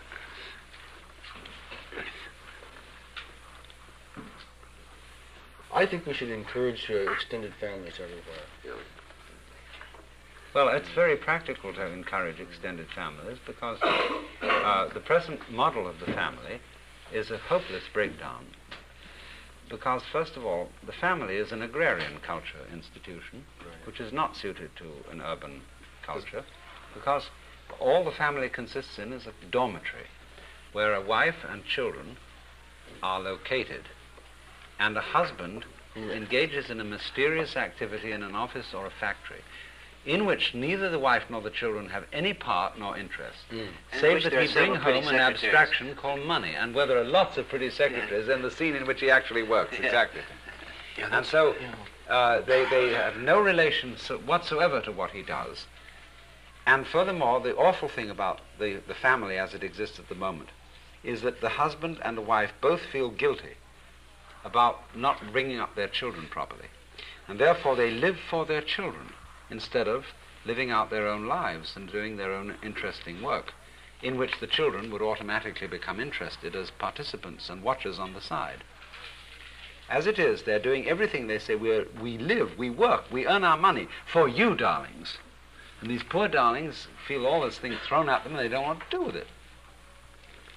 I think we should encourage uh, extended families everywhere. Yeah. Well, it's very practical to encourage extended families because uh, the present model of the family is a hopeless breakdown. Because, first of all, the family is an agrarian culture institution, Right. which is not suited to an urban culture, because all the family consists in is a dormitory where a wife and children are located, and a husband who engages in a mysterious activity in an office or a factory, in which neither the wife nor the children have any part nor interest, Mm. And save which that there he are bring several pretty home an secretaries. abstraction called money, and where there are lots of pretty secretaries in the scene in which he actually works, Yeah. exactly. yeah, And that's- so uh, they, they have no relation so- whatsoever to what he does. And furthermore, the awful thing about the, the family as it exists at the moment is that the husband and the wife both feel guilty about not bringing up their children properly. And therefore they live for their children instead of living out their own lives and doing their own interesting work, in which the children would automatically become interested as participants and watchers on the side. As it is, they're doing everything they say. We're, we live, we work, we earn our money for you, darlings. And these poor darlings feel all this thing thrown at them and they don't know what to do with it.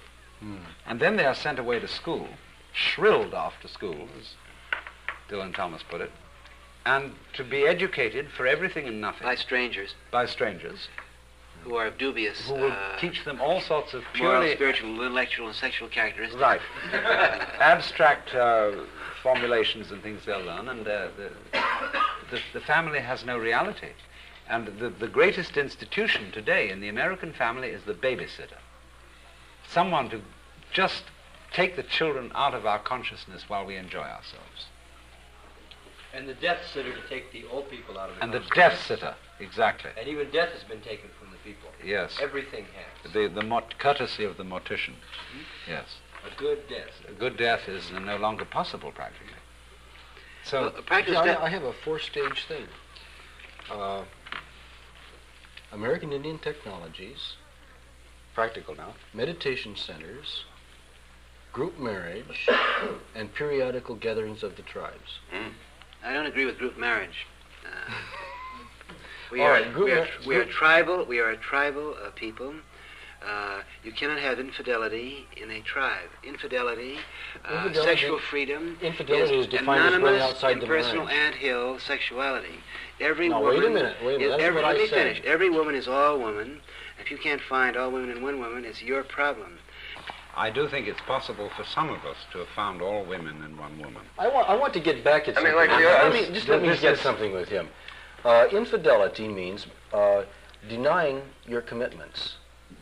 Mm. And then they are sent away to school, shrilled off to school, as Dylan Thomas put it, and to be educated for everything and nothing. By strangers. By strangers. Who are dubious. Who will uh, teach them all sorts of moral, purely... spiritual, intellectual, and sexual characteristics. Right. Abstract uh, formulations and things they'll learn, and uh, the, the, the family has no reality. And the, the greatest institution today in the American family is the babysitter. Someone to just take the children out of our consciousness while we enjoy ourselves. And the death sitter to take the old people out of it. And the death sitter, exactly. And even death has been taken from the people. Yes. Everything has. The, the mort- courtesy of the mortician. Mm-hmm. Yes. A good death. A good death is uh, no longer possible, practically. So, well, practice yeah, death. I, I have a four-stage thing. Uh, American Indian technologies, practical now, meditation centers, group marriage, and periodical gatherings of the tribes. Mm. I don't agree with group marriage. Uh, we, All are, right, group we, are, mar- we are group- tribal. We are a tribal uh, people. Uh, you cannot have infidelity in a tribe. Infidelity, uh, Infidelity- sexual freedom, infidelity is defined as anonymous, going outside the impersonal marriage. anthill sexuality. Every Now, woman wait a minute, wait a minute, is that's every, what I let me said. finish. Every woman is all woman. If you can't find all women in one woman, it's your problem. I do think it's possible for some of us to have found all women in one woman. I want, I want to get back at I mean, something. like the let others. me, just let me This get is- something with him. Uh, infidelity means uh, denying your commitments.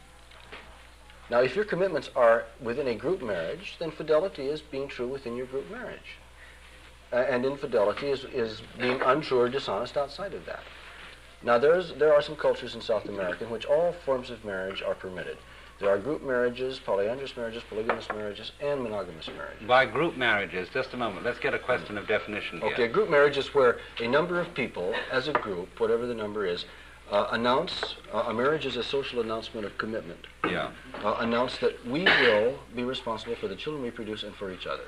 Now, if your commitments are within a group marriage, then fidelity is being true within your group marriage. Uh, and infidelity is, is being untrue or dishonest outside of that. Now, there's, there are some cultures in South America in which all forms of marriage are permitted. There are group marriages, polyandrous marriages, polygamous marriages, and monogamous marriages. By group marriages, just a moment, let's get a question of definition here. Okay, group marriage is where a number of people, as a group, whatever the number is, uh, announce, uh, a marriage is a social announcement of commitment. Yeah. Uh, announce that we will be responsible for the children we produce and for each other.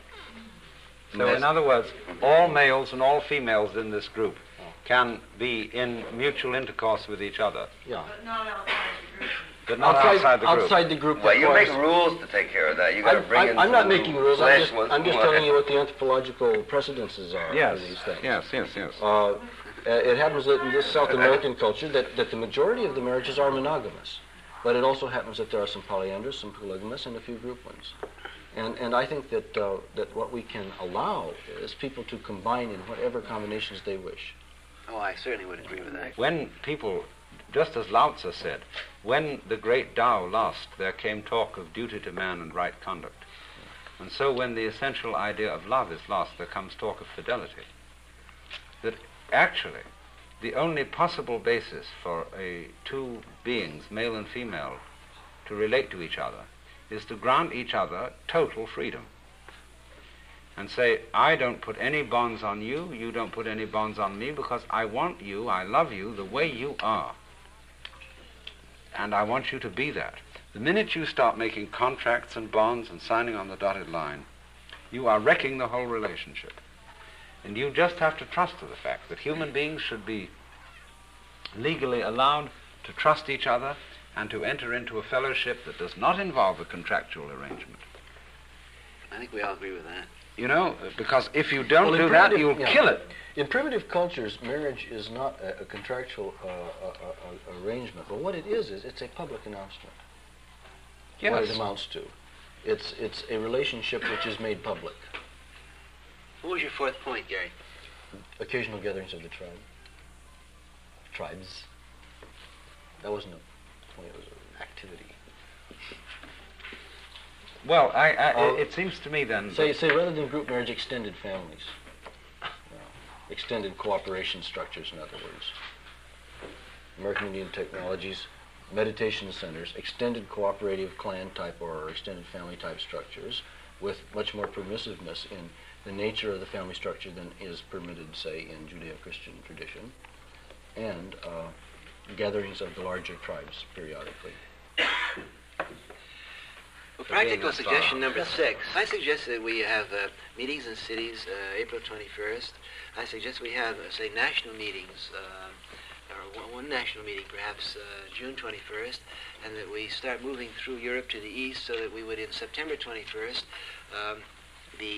So in other words, all males and all females in this group can be in mutual intercourse with each other, Yeah. But not outside the group. but not outside, the group. outside the group. Well, of you course. make rules to take care of that. You got to I'm, bring I'm, in. I'm not some making new rules. I'm flesh just, once I'm in just a while. telling you what the anthropological precedences are Yes, for these things. yes, yes, yes. Uh, uh, it happens that in this South American culture that, that the majority of the marriages are monogamous. But it also happens that there are some polyandrous, some polygamous, and a few group ones. And, and I think that, uh, that what we can allow is people to combine in whatever combinations they wish. Oh, I certainly would agree with that. When people, just as Lao Tzu said, when the great Tao lost, there came talk of duty to man and right conduct. And so when the essential idea of love is lost, there comes talk of fidelity. That actually, the only possible basis for a two beings, male and female, to relate to each other is to grant each other total freedom. And say, I don't put any bonds on you, you don't put any bonds on me, because I want you, I love you the way you are. And I want you to be that. The minute you start making contracts and bonds and signing on the dotted line, you are wrecking the whole relationship. And you just have to trust to the fact that human beings should be legally allowed to trust each other and to enter into a fellowship that does not involve a contractual arrangement. I think we all agree with that. You know, because if you don't Well, in do that, primitive- you'll yeah. kill it. In primitive cultures, marriage is not a, a contractual uh, uh, uh, arrangement, but what it is is it's a public announcement. What it Yes. amounts to, it's it's a relationship which is made public. What was your fourth point, Gary? Occasional gatherings of the tribe, tribes. That wasn't a point; it was an activity. Well, I, I, Uh, it seems to me then... Say that- say rather than group marriage, extended families, you know, extended cooperation structures. In other words, American Indian technologies. Meditation centers, extended cooperative clan type or extended family type structures with much more permissiveness in the nature of the family structure than is permitted, say, in Judeo-Christian tradition, and uh, gatherings of the larger tribes periodically. Well, practical that's suggestion all. number six. I suggest that we have uh, meetings in cities, uh, April twenty-first. I suggest we have, uh, say, national meetings uh, or one, one national meeting, perhaps uh, June twenty-first, and that we start moving through Europe to the east, so that we would, in September twenty-first, um, be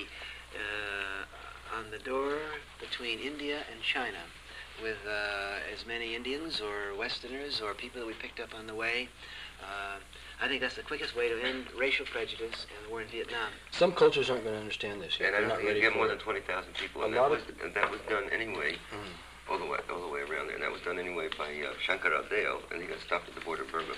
uh, on the door between India and China, with uh, as many Indians or Westerners or people that we picked up on the way. Uh, I think that's the quickest way to end racial prejudice in the war in Vietnam. Some cultures aren't going to understand this yet. And I They're don't not think ready you get for more it. than twenty thousand people, A and lot that, was, of- and that was done anyway, Mm. all the way all the way around there, and that was done anyway by uh, Shankaradeo, and he got stopped at the border of Burma.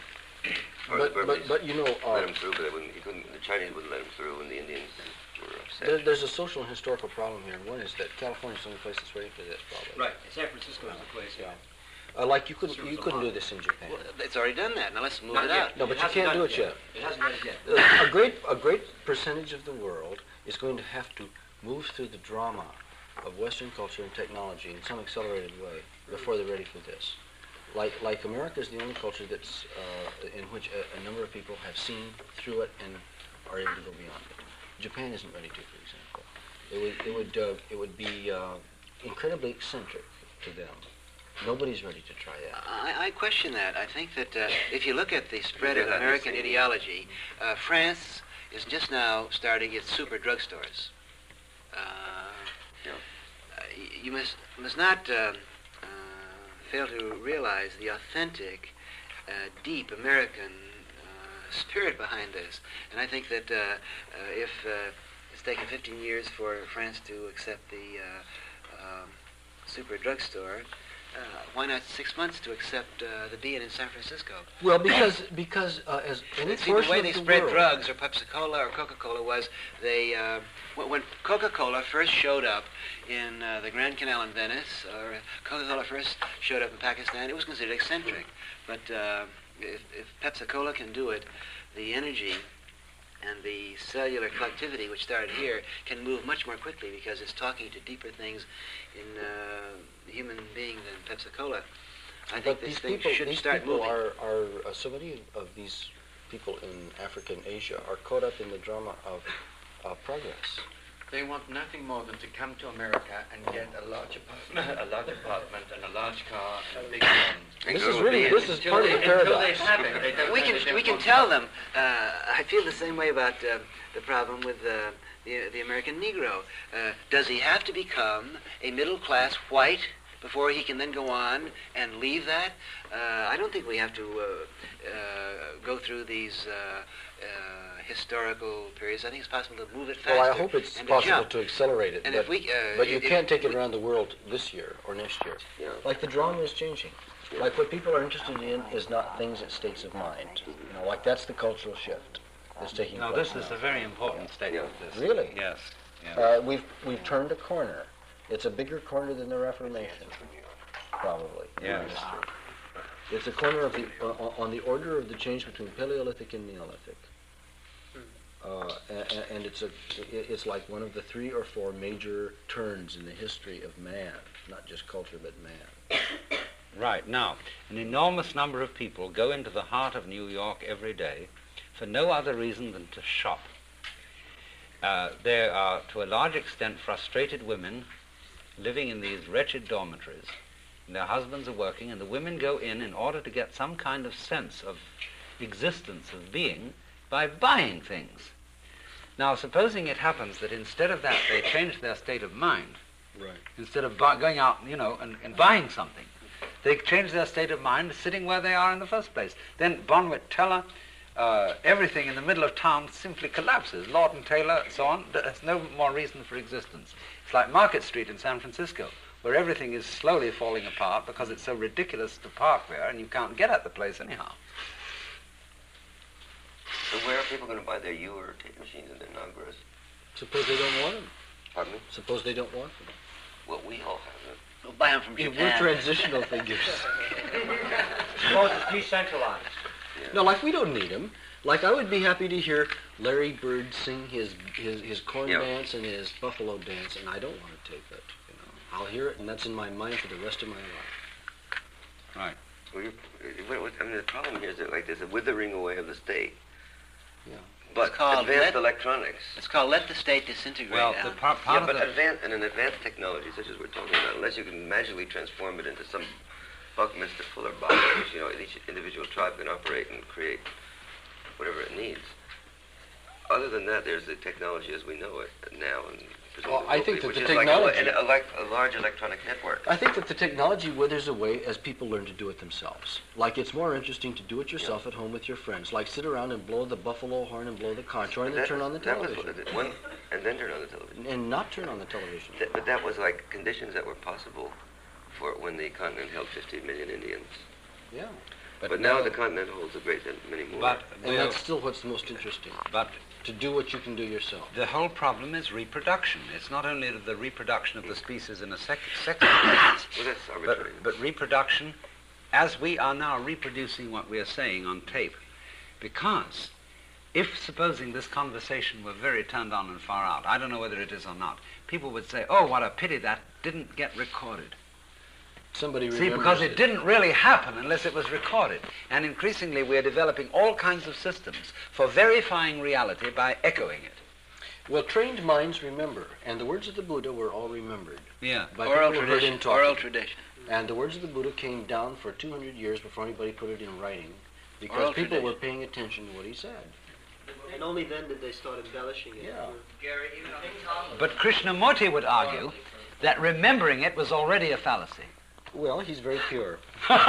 Or the But, but, Burmese but you know, let uh, him through, but they wouldn't, he couldn't, the Chinese wouldn't let him through, and the Indians were upset. there, there's a social and historical problem here. One is that California's the only place that's ready for this, probably. Right. San Francisco is the place. Yeah. Uh, like you couldn't, Serves you a couldn't lot. do this in Japan. Well, it's already done that. Now let's move Not it yet. out. No, but you hasn't can't done do it yet. It hasn't done it yet. Uh, a great, a great percentage of the world is going to have to move through the drama of Western culture and technology in some accelerated way before they're ready for this. Like, like America is the only culture that's uh, in which a, a number of people have seen through it and are able to go beyond it. Japan isn't ready to, for example. It would, it would, uh, it would be uh, incredibly eccentric to them. Nobody's ready to try that. I, I question that. I think that uh, if you look at the spread of Yeah, that American is- ideology, uh, France is just now starting its super drugstores. Uh, Yeah. uh, y- you must must not uh, uh, fail to realize the authentic, uh, deep American uh, spirit behind this. And I think that uh, uh, if uh, it's taken fifteen years for France to accept the uh, um, super drugstore, uh, why not six months to accept uh, the Bean in San Francisco? Well, because because uh, as any See, the portion way of they the spread world, drugs, or Pepsi-Cola, or Coca-Cola, was they uh, when, when Coca-Cola first showed up in uh, the Grand Canal in Venice, or Coca-Cola first showed up in Pakistan, it was considered eccentric. But uh, if, if Pepsi-Cola can do it, the energy and the cellular collectivity, which started here, can move much more quickly because it's talking to deeper things in uh, the human being than Pepsi-Cola. I think but this these thing people, should these start people moving. are are uh, so many of these people in Africa and Asia are caught up in the drama of uh, progress. They want nothing more than to come to America and get a large apartment, a large apartment, and a large car, and a big home. And This go is to really the this is Until part of they- the until they paradox. have it, they don't We have it, can they we can want tell it. them. Uh, I feel the same way about uh, the problem with uh, the the American Negro. Uh, does he have to become a middle class white before he can then go on and leave that? Uh, I don't think we have to uh, uh, go through these uh, uh, historical periods. I think it's possible to move it faster. Well, I hope it's and to possible jump. to accelerate it, And but, if we, uh, but you if- can't take it around the world this year or next year. Yeah. Like the drama is changing. Like what people are interested in is not things at states of mind. You know, like that's the cultural shift that's taking Now, place this is now. a very important statement. Yeah. This. Really? Yes. yes. Uh, we've we've turned a corner. It's a bigger corner than the Reformation, probably. in Yes. history. It's a corner of the uh, on the order of the change between Paleolithic and Neolithic. Uh, and, and it's a it- it's like one of the three or four major turns in the history of man, not just culture but man. Right. Now, an enormous number of people go into the heart of New York every day for no other reason than to shop. Uh, there are, to a large extent, frustrated women living in these wretched dormitories, and their husbands are working, and the women go in in order to get some kind of sense of existence, of being, by buying things. Now, supposing it happens that instead of that they change their state of mind, Right. instead of bu- going out, you know, and, and buying something, they change their state of mind sitting where they are in the first place. Then Bonwit Teller, uh, everything in the middle of town simply collapses. Lord and Taylor, so on, there's no more reason for existence. It's like Market Street in San Francisco, where everything is slowly falling apart because it's so ridiculous to park there and you can't get at the place anyhow. So where are people going to buy their U or tape machines and their Nagras? Suppose they don't want them. Pardon me? Suppose they don't want them. Well, we all have them. We'll buy them from Yeah, Japan. we're transitional figures. Suppose it's decentralized. No, like we don't need them. Like I would be happy to hear Larry Bird sing his his, his corn Yeah. dance and his buffalo dance, and I don't want to tape it. You know, I'll hear it, and that's in my mind for the rest of my life. Right. Well, you're, what, what, I mean, the problem here is that like there's a withering away of the state. Yeah. But It's called advanced let- electronics. It's called Let the State Disintegrate. Well, Alan. the par- part Yeah, of but the... advanced and an advanced technology such as we're talking about, unless you can magically transform it into some Buckminster Fuller boxes. You know, each individual tribe can operate and create whatever it needs. Other than that, there's the technology as we know it now, and well, I think that which the is technology, like a, a, like a large electronic network. I think that the technology withers away as people learn to do it themselves. Like it's more interesting to do it yourself yeah. at home with your friends. Like sit around and blow the buffalo horn and blow the conch horn and then turn on the television. That was, one, and then turn on the television. And not turn on the television. That, but that was like conditions that were possible for when the continent held fifty million Indians. Yeah. But, but now no, the continent holds a great many more. But and that's still what's most interesting. But to do what you can do yourself. The whole problem is reproduction. It's not only the reproduction of the species in a sex, sex well, that's arbitrary. but, but reproduction as we are now reproducing what we are saying on tape. Because if, supposing this conversation were very turned on and far out, I don't know whether it is or not, people would say, oh, what a pity that didn't get recorded. Somebody See, because it, it didn't really happen unless it was recorded. And increasingly we are developing all kinds of systems for verifying reality by echoing it. Well, trained minds remember, and the words of the Buddha were all remembered. Yeah. By oral people who heard tradition. him Oral tradition. And the words of the Buddha came down for two hundred years before anybody put it in writing, because Oral people tradition. were paying attention to what he said. And only then did they start embellishing it. Yeah. But Krishnamurti would argue that remembering it was already a fallacy. Well, he's very pure. Tim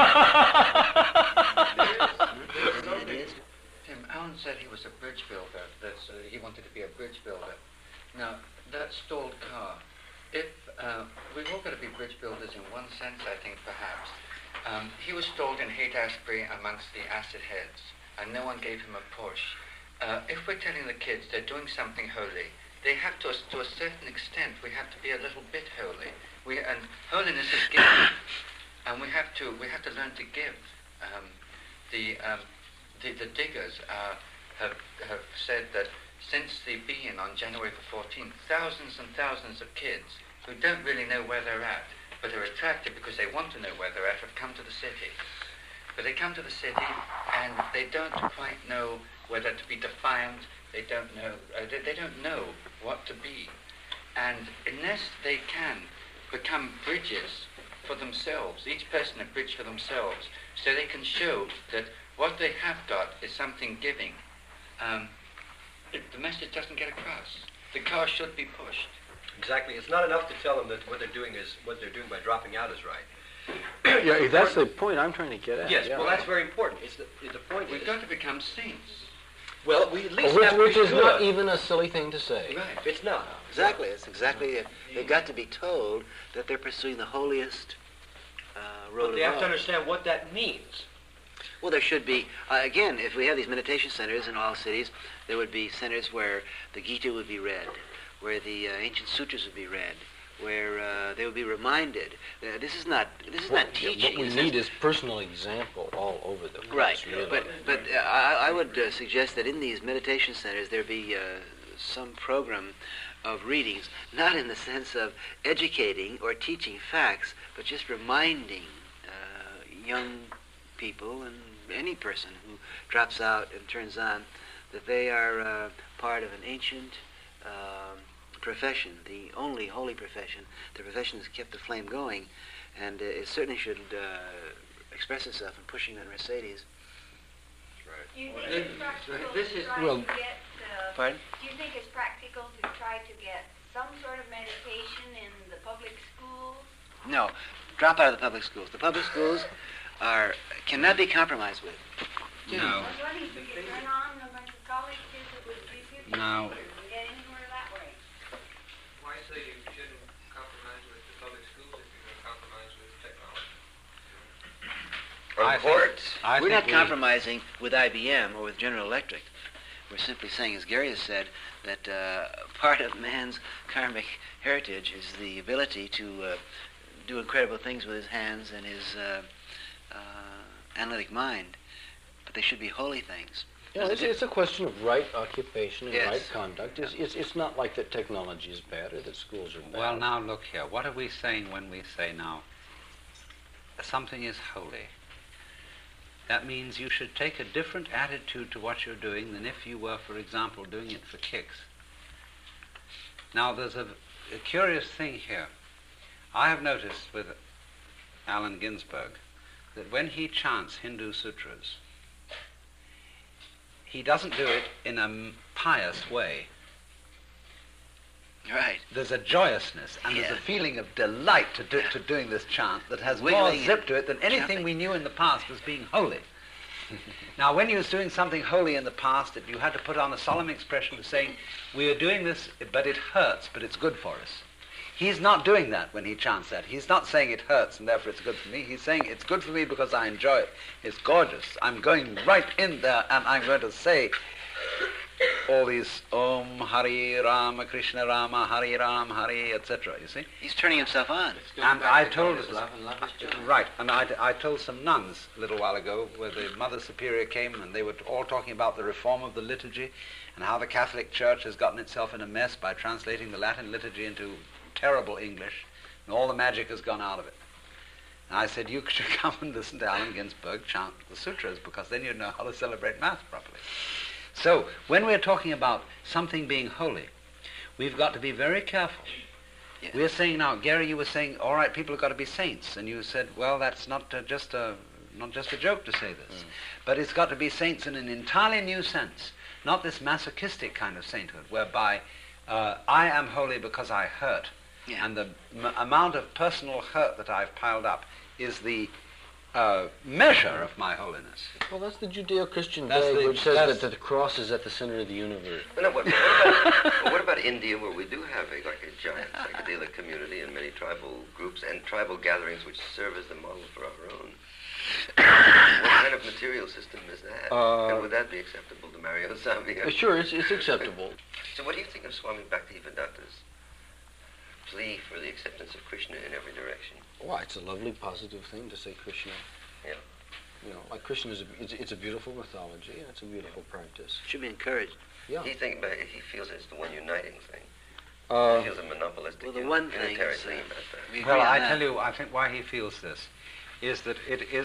Alan said he was a bridge builder. That's uh, he wanted to be a bridge builder. Now that stalled car. If uh, we've all got to be bridge builders in one sense, I think perhaps. Um, he was stalled in Haight-Ashbury amongst the acid heads, and no one gave him a push. Uh, if we're telling the kids they're doing something holy, they have to, to a certain extent, we have to be a little bit holy. We, and holiness is giving, and we have to we have to learn to give. Um, the, um, the the diggers uh, have have said that since the being on January the fourteenth, thousands and thousands of kids who don't really know where they're at, but are attracted because they want to know where they're at, have come to the city. But they come to the city and they don't quite know whether to be defiant. They don't know. Uh, they, they don't know what to be, and unless they can become bridges for themselves, each person a bridge for themselves, so they can show that what they have got is something giving. Um, it, the message doesn't get across. The car should be pushed. Exactly. It's not enough to tell them that what they're doing is what they're doing by dropping out is right. Yeah, that's the point I'm trying to get at. Yes, yeah. well, that's very important. It's the, the point We've is, got to become saints. well, we at least which, have to which be is good. not even a silly thing to say. Right. It's not. Exactly. It's exactly it. They've got to be told that they're pursuing the holiest uh, road But they of have to all. understand what that means. Well, there should be, uh, again, if we have these meditation centers in all cities, there would be centers where the Gita would be read, where the uh, ancient sutras would be read, where uh, they would be reminded. Uh, this is not this is Well, not yeah, teaching. what we This need is, is personal example all over the place. right. Really. But but uh, I, I would uh, suggest that in these meditation centers there be uh, some program of readings, not in the sense of educating or teaching facts, but just reminding uh, young people and any person who drops out and turns on that they are uh, part of an ancient um profession, the only holy profession. The profession has kept the flame going, and uh, it certainly should uh, express itself in pushing that Mercedes. Do you think it's practical This to is- try well- to get, uh, Pardon? do you think it's practical to try to get some sort of meditation in the public schools? No, drop out of the public schools. The public schools are cannot be compromised with. No. I was wondering if you could turn on a bunch of college kids that would be fifty No. and get anywhere that way. Why say you shouldn't compromise with the public schools if you're going to compromise with technology? Or I courts. think- I We're think not we- compromising with I B M or with General Electric. We're simply saying, as Gary has said, that uh, part of man's karmic heritage is the ability to uh, do incredible things with his hands and his uh, uh, analytic mind. But they should be holy things. Yeah, it's, it's a question of right occupation and Yes. right conduct. It's, it's, it's not like that technology is bad or that schools are bad. Well, now look here. What are we saying when we say now something is holy? That means you should take a different attitude to what you're doing than if you were, for example, doing it for kicks. Now, there's a, a curious thing here. I have noticed with Allen Ginsberg that when he chants Hindu sutras, he doesn't do it in a m- pious way. Right. There's a joyousness and Yeah. there's a feeling of delight to, do, to doing this chant that has more Wiggling zip and to it than anything jumping. we knew in the past as being holy. Now, when you was doing something holy in the past, that you had to put on a solemn expression of saying, we are doing this, but it hurts, but it's good for us. He's not doing that when he chants that. He's not saying it hurts and therefore it's good for me. He's saying it's good for me because I enjoy it. It's gorgeous. I'm going right in there and I'm going to say all these Om Hari Rama Krishna Rama Hari Ram Hari, et cetera. You see? He's turning himself on. And I told love and love is joy. right, and I, I told some nuns a little while ago where the Mother Superior came and they were all talking about the reform of the liturgy and how the Catholic Church has gotten itself in a mess by translating the Latin liturgy into terrible English, and all the magic has gone out of it. And I said, you should come and listen to Allen Ginsberg chant the sutras, because then you'd know how to celebrate Mass properly. So, when we're talking about something being holy, we've got to be very careful. Yeah. We're saying now, Gary, you were saying, all right, people have got to be saints, and you said, well, that's not uh, just a not just a joke to say this, mm. but it's got to be saints in an entirely new sense, not this masochistic kind of sainthood, whereby uh, I am holy because I hurt. Yeah. And the m- amount of personal hurt that I've piled up is the uh, measure of my holiness. Well, that's the Judeo-Christian That's day, the- which says that's- that the cross is at the center of the universe. But no, what, what, about, but what about India, where we do have a, like a giant psychedelic community and many tribal groups and tribal gatherings which serve as the model for our own? What kind of material system is that? Uh, and would that be acceptable to Mario Savia? Uh, sure, it's, it's acceptable. So what do you think of Swami Bhaktivedanta's plea for the acceptance of Krishna in every direction? Well, it's a lovely, positive thing to say Krishna. Yeah. You know, like Krishna is a, it's, it's a beautiful mythology, and it's a beautiful practice. Should be encouraged. Yeah. He think, but he feels it's the one uniting thing. Uh, he feels a monopolistic Well, the uni- one thing unitary is, uh, thing about that. we agree Well, on I that. tell you, I think why he feels this is that it is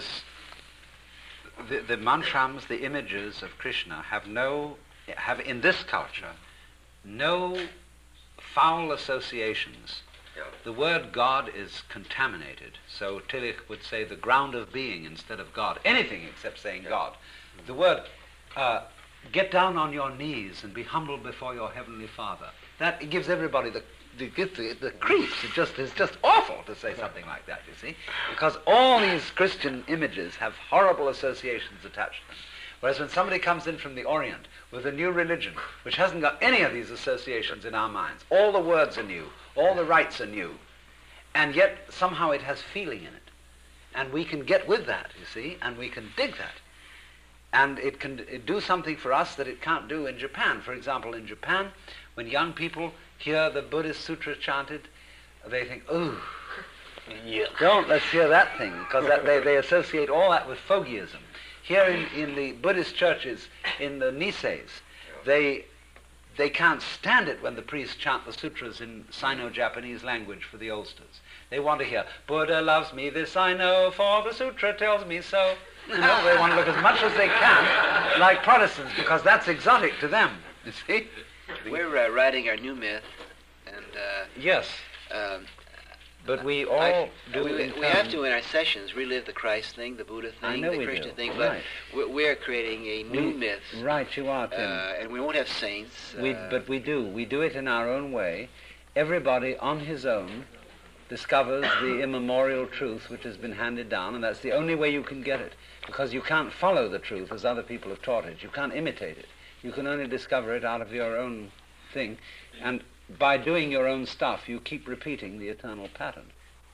the, the mantrams, the images of Krishna have no, have in this culture, no foul associations. Yeah. The word God is contaminated. So Tillich would say the ground of being instead of God. Anything except saying Yeah. God. The word, uh, get down on your knees and be humble before your heavenly Father. That it gives everybody the the, the, the creeps. It just is just awful to say something like that, you see, because all these Christian images have horrible associations attached to them. Whereas when somebody comes in from the Orient with a new religion, which hasn't got any of these associations in our minds, all the words are new, all the rites are new, and yet somehow it has feeling in it. And we can get with that, you see, and we can dig that. And it can it do something for us that it can't do in Japan. For example, in Japan, when young people hear the Buddhist sutra chanted, they think, ooh, yeah. don't let's hear that thing, because that, they, they associate all that with fogeyism. Here in, in the Buddhist churches, in the Niseis, they they can't stand it when the priests chant the sutras in Sino-Japanese language for the oldsters. They want to hear, Buddha loves me, this I know, for the sutra tells me so. You know, they want to look as much as they can like Protestants, because that's exotic to them, you see. We're uh, writing our new myth, and uh, Yes, um, but we all I, do we, in we have turn. to in our sessions relive the Christ thing, the Buddha thing, I know the we Krishna do. thing, Right. but we're, we're creating a new We- myth, Right, you are, uh, Tim. and we won't have saints. We, uh, but we do. We do it in our own way. Everybody on his own discovers the immemorial truth which has been handed down, and that's the only way you can get it, because you can't follow the truth as other people have taught it. You can't imitate it. You can only discover it out of your own thing, and by doing your own stuff, you keep repeating the eternal pattern.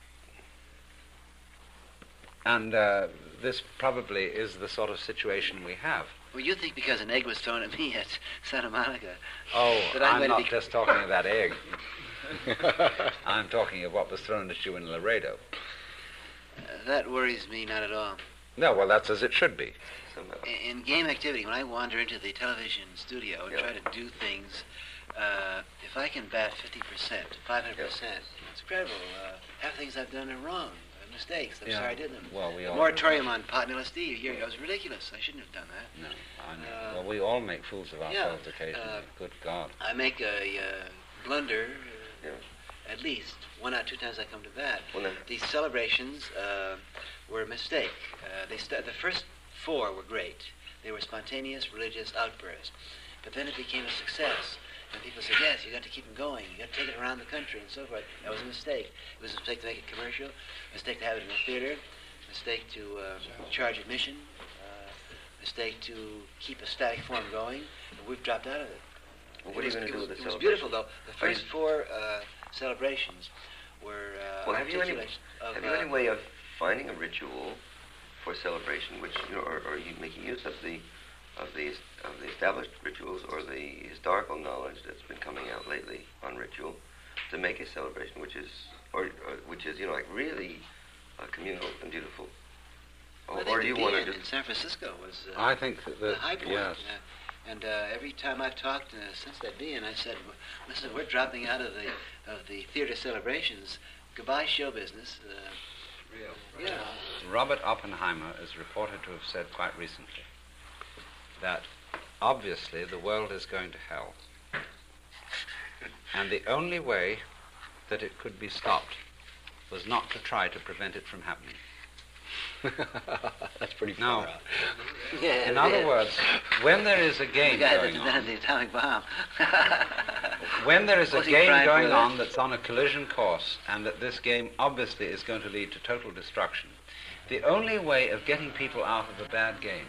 And uh, this probably is the sort of situation we have. Well, you think because an egg was thrown at me at Santa Monica Oh, that I'm, I'm going not to be... just talking of that egg. I'm talking of what was thrown at you in Laredo. Uh, that worries me not at all. No, well, that's as it should be. In, in game activity, when I wander into the television studio and Yeah. try to do things, uh, if I can bat fifty percent, five hundred percent, it's incredible. Uh, half the things I've done are wrong, uh, mistakes. I'm Yeah. sorry I did them. Well, we the all moratorium on pot and L S D a year ago was ridiculous. I shouldn't have done that. No, I know. Uh, well, we all make fools of yeah, ourselves occasionally. uh, Good God. I make a uh, blunder, uh, Yeah. at least one out two times I come to that, Well, then- these celebrations uh, were a mistake. Uh, they st- the first four were great. They were spontaneous religious outbursts. But then it became a success. And people said, yes, you got to keep them going. You got to take it around the country and so forth. That was a mistake. It was a mistake to make it commercial, a mistake to have it in a theater, a mistake to uh, charge admission, uh, a mistake to keep a static form going. And we've dropped out of it. Well, what It are you was- going to do it with the was- It was celebration? beautiful, though. The Are you- first four uh, celebrations were uh, Well, have you any articulation of, have you uh, any way of finding a ritual for celebration, which you know, or, or are you making use of the of the of the established rituals or the historical knowledge that's been coming out lately on ritual to make a celebration which is or, or which is you know like really uh, communal and beautiful? Or, I think or do the you want Bean to in just San Francisco was uh, I think that, the that high point. yes. Uh, and uh, every time I've talked uh, since that being, I said, "Listen, we're dropping out of the of the theater celebrations. Goodbye, show business." Uh, Real. yeah. Robert Oppenheimer is reported to have said quite recently that obviously the world is going to hell. And the only way that it could be stopped was not to try to prevent it from happening. That's pretty Now, far out. Yeah. in other words, when there is a the game guy that going on, invented the atomic bomb. when there is a Was he game trying going for on that? that's on a collision course and that this game obviously is going to lead to total destruction, the only way of getting people out of a bad game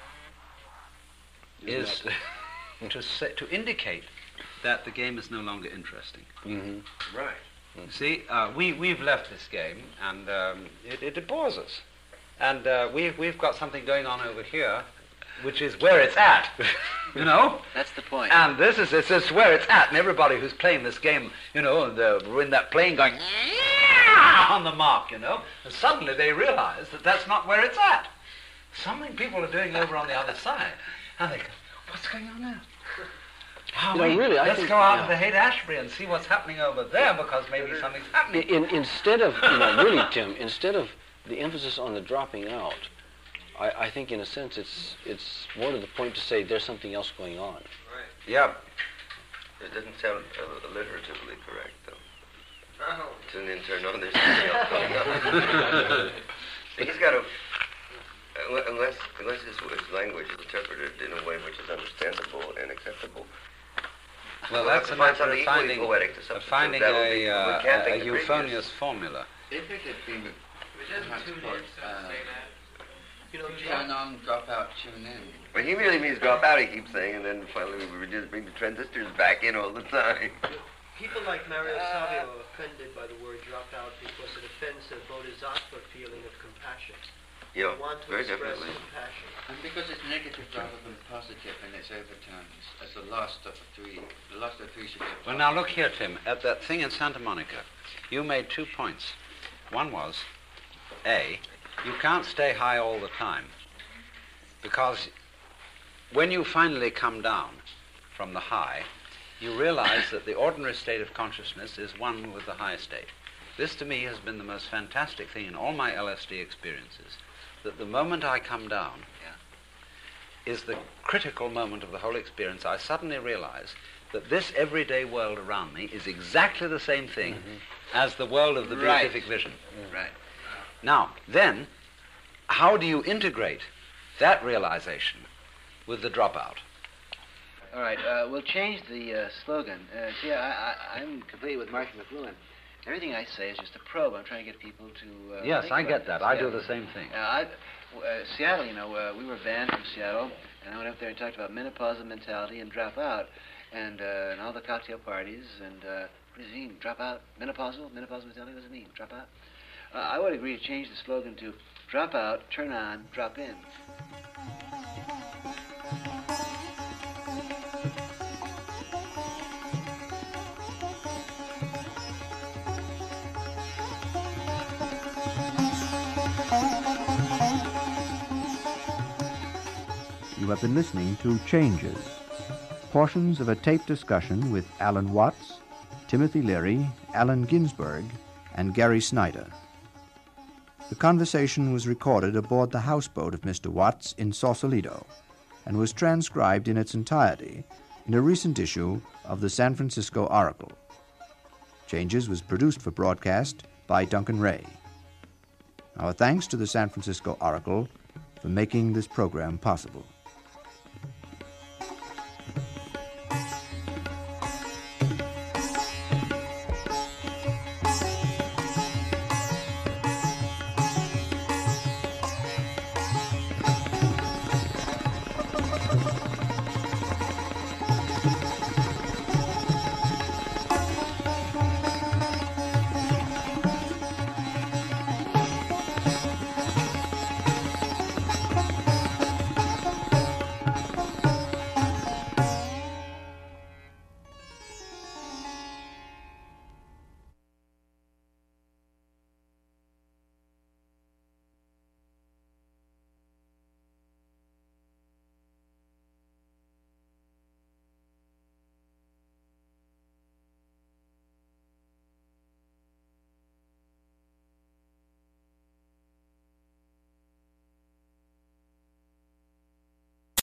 is to say, to indicate that the game is no longer interesting. Mm-hmm. right? See, uh, we, we've left this game, and um, it, it bores us. And uh, we've, we've got something going on over here, which is where it's at, you know? That's the point. And this is it's, it's where it's at, and everybody who's playing this game, you know, they're in that plane going, "Yeah!" on the mark, you know, and suddenly they realize that that's not where it's at. Something people are doing over on the other side. And they go, what's going on there? Oh, You know, wait, really, I let's think- go out yeah. to Haight-Ashbury and see what's happening over there, because maybe something's happening. In, instead of, you know, really, Tim, instead of the emphasis on the dropping out, I, I think in a sense it's it's more to the point to say there's something else going on. Right. Yeah. It doesn't sound uh, alliteratively correct, though. Oh. It's an internal. There's something else going on. He's got to, unless unless his, his language is interpreted in a way which is understandable and acceptable. Well, We'll have that's to a find matter something of equally finding, poetic to of substitute. finding That would a, be uh, recanting a the euphonious previous. formula. If it had been We didn't perhaps tune put, in, so uh, say that. You know, turn on, drop out, tune in. Well, he really means drop out, he keeps saying, and then finally we just bring the transistors back in all the time. people like Mario Savio are offended by the word drop out because it offends the bodhisattva feeling of compassion. Yeah, They want to very express definitely. compassion. And because it's negative rather than positive in its overtones, as the last of the three. The last of the three should be a Well, now look here, Tim. At that thing in Santa Monica, you made two points. One was, A, you can't stay high all the time, because when you finally come down from the high, you realize that the ordinary state of consciousness is one with the high state. This, to me, has been the most fantastic thing in all my L S D experiences, that the moment I come down Yeah. is the critical moment of the whole experience. I suddenly realize that this everyday world around me is exactly the same thing as the world of the Right. beatific vision. Right. Now, then, how do you integrate that realization with the dropout? All right, uh, we'll change the uh, slogan. Uh, see, I, I, I'm completely with Marshall McLuhan. Everything I say is just a probe. I'm trying to get people to. Uh, Yes, think I about get that. this. I Yeah. do the same thing. Uh, I, uh, Seattle, you know, uh, we were banned from Seattle, and I went up there and talked about menopausal mentality and drop out, and, uh, and all the cocktail parties, and uh, what does it mean? Drop out? Menopausal? Menopausal mentality? What does it mean? Drop out? Uh, I would agree to change the slogan to drop out, turn on, drop in. You have been listening to Changes, portions of a tape discussion with Alan Watts, Timothy Leary, Allen Ginsberg, and Gary Snyder. The conversation was recorded aboard the houseboat of Mister Watts in Sausalito and was transcribed in its entirety in a recent issue of the San Francisco Oracle. Changes was produced for broadcast by Duncan Ray. Our thanks to the San Francisco Oracle for making this program possible.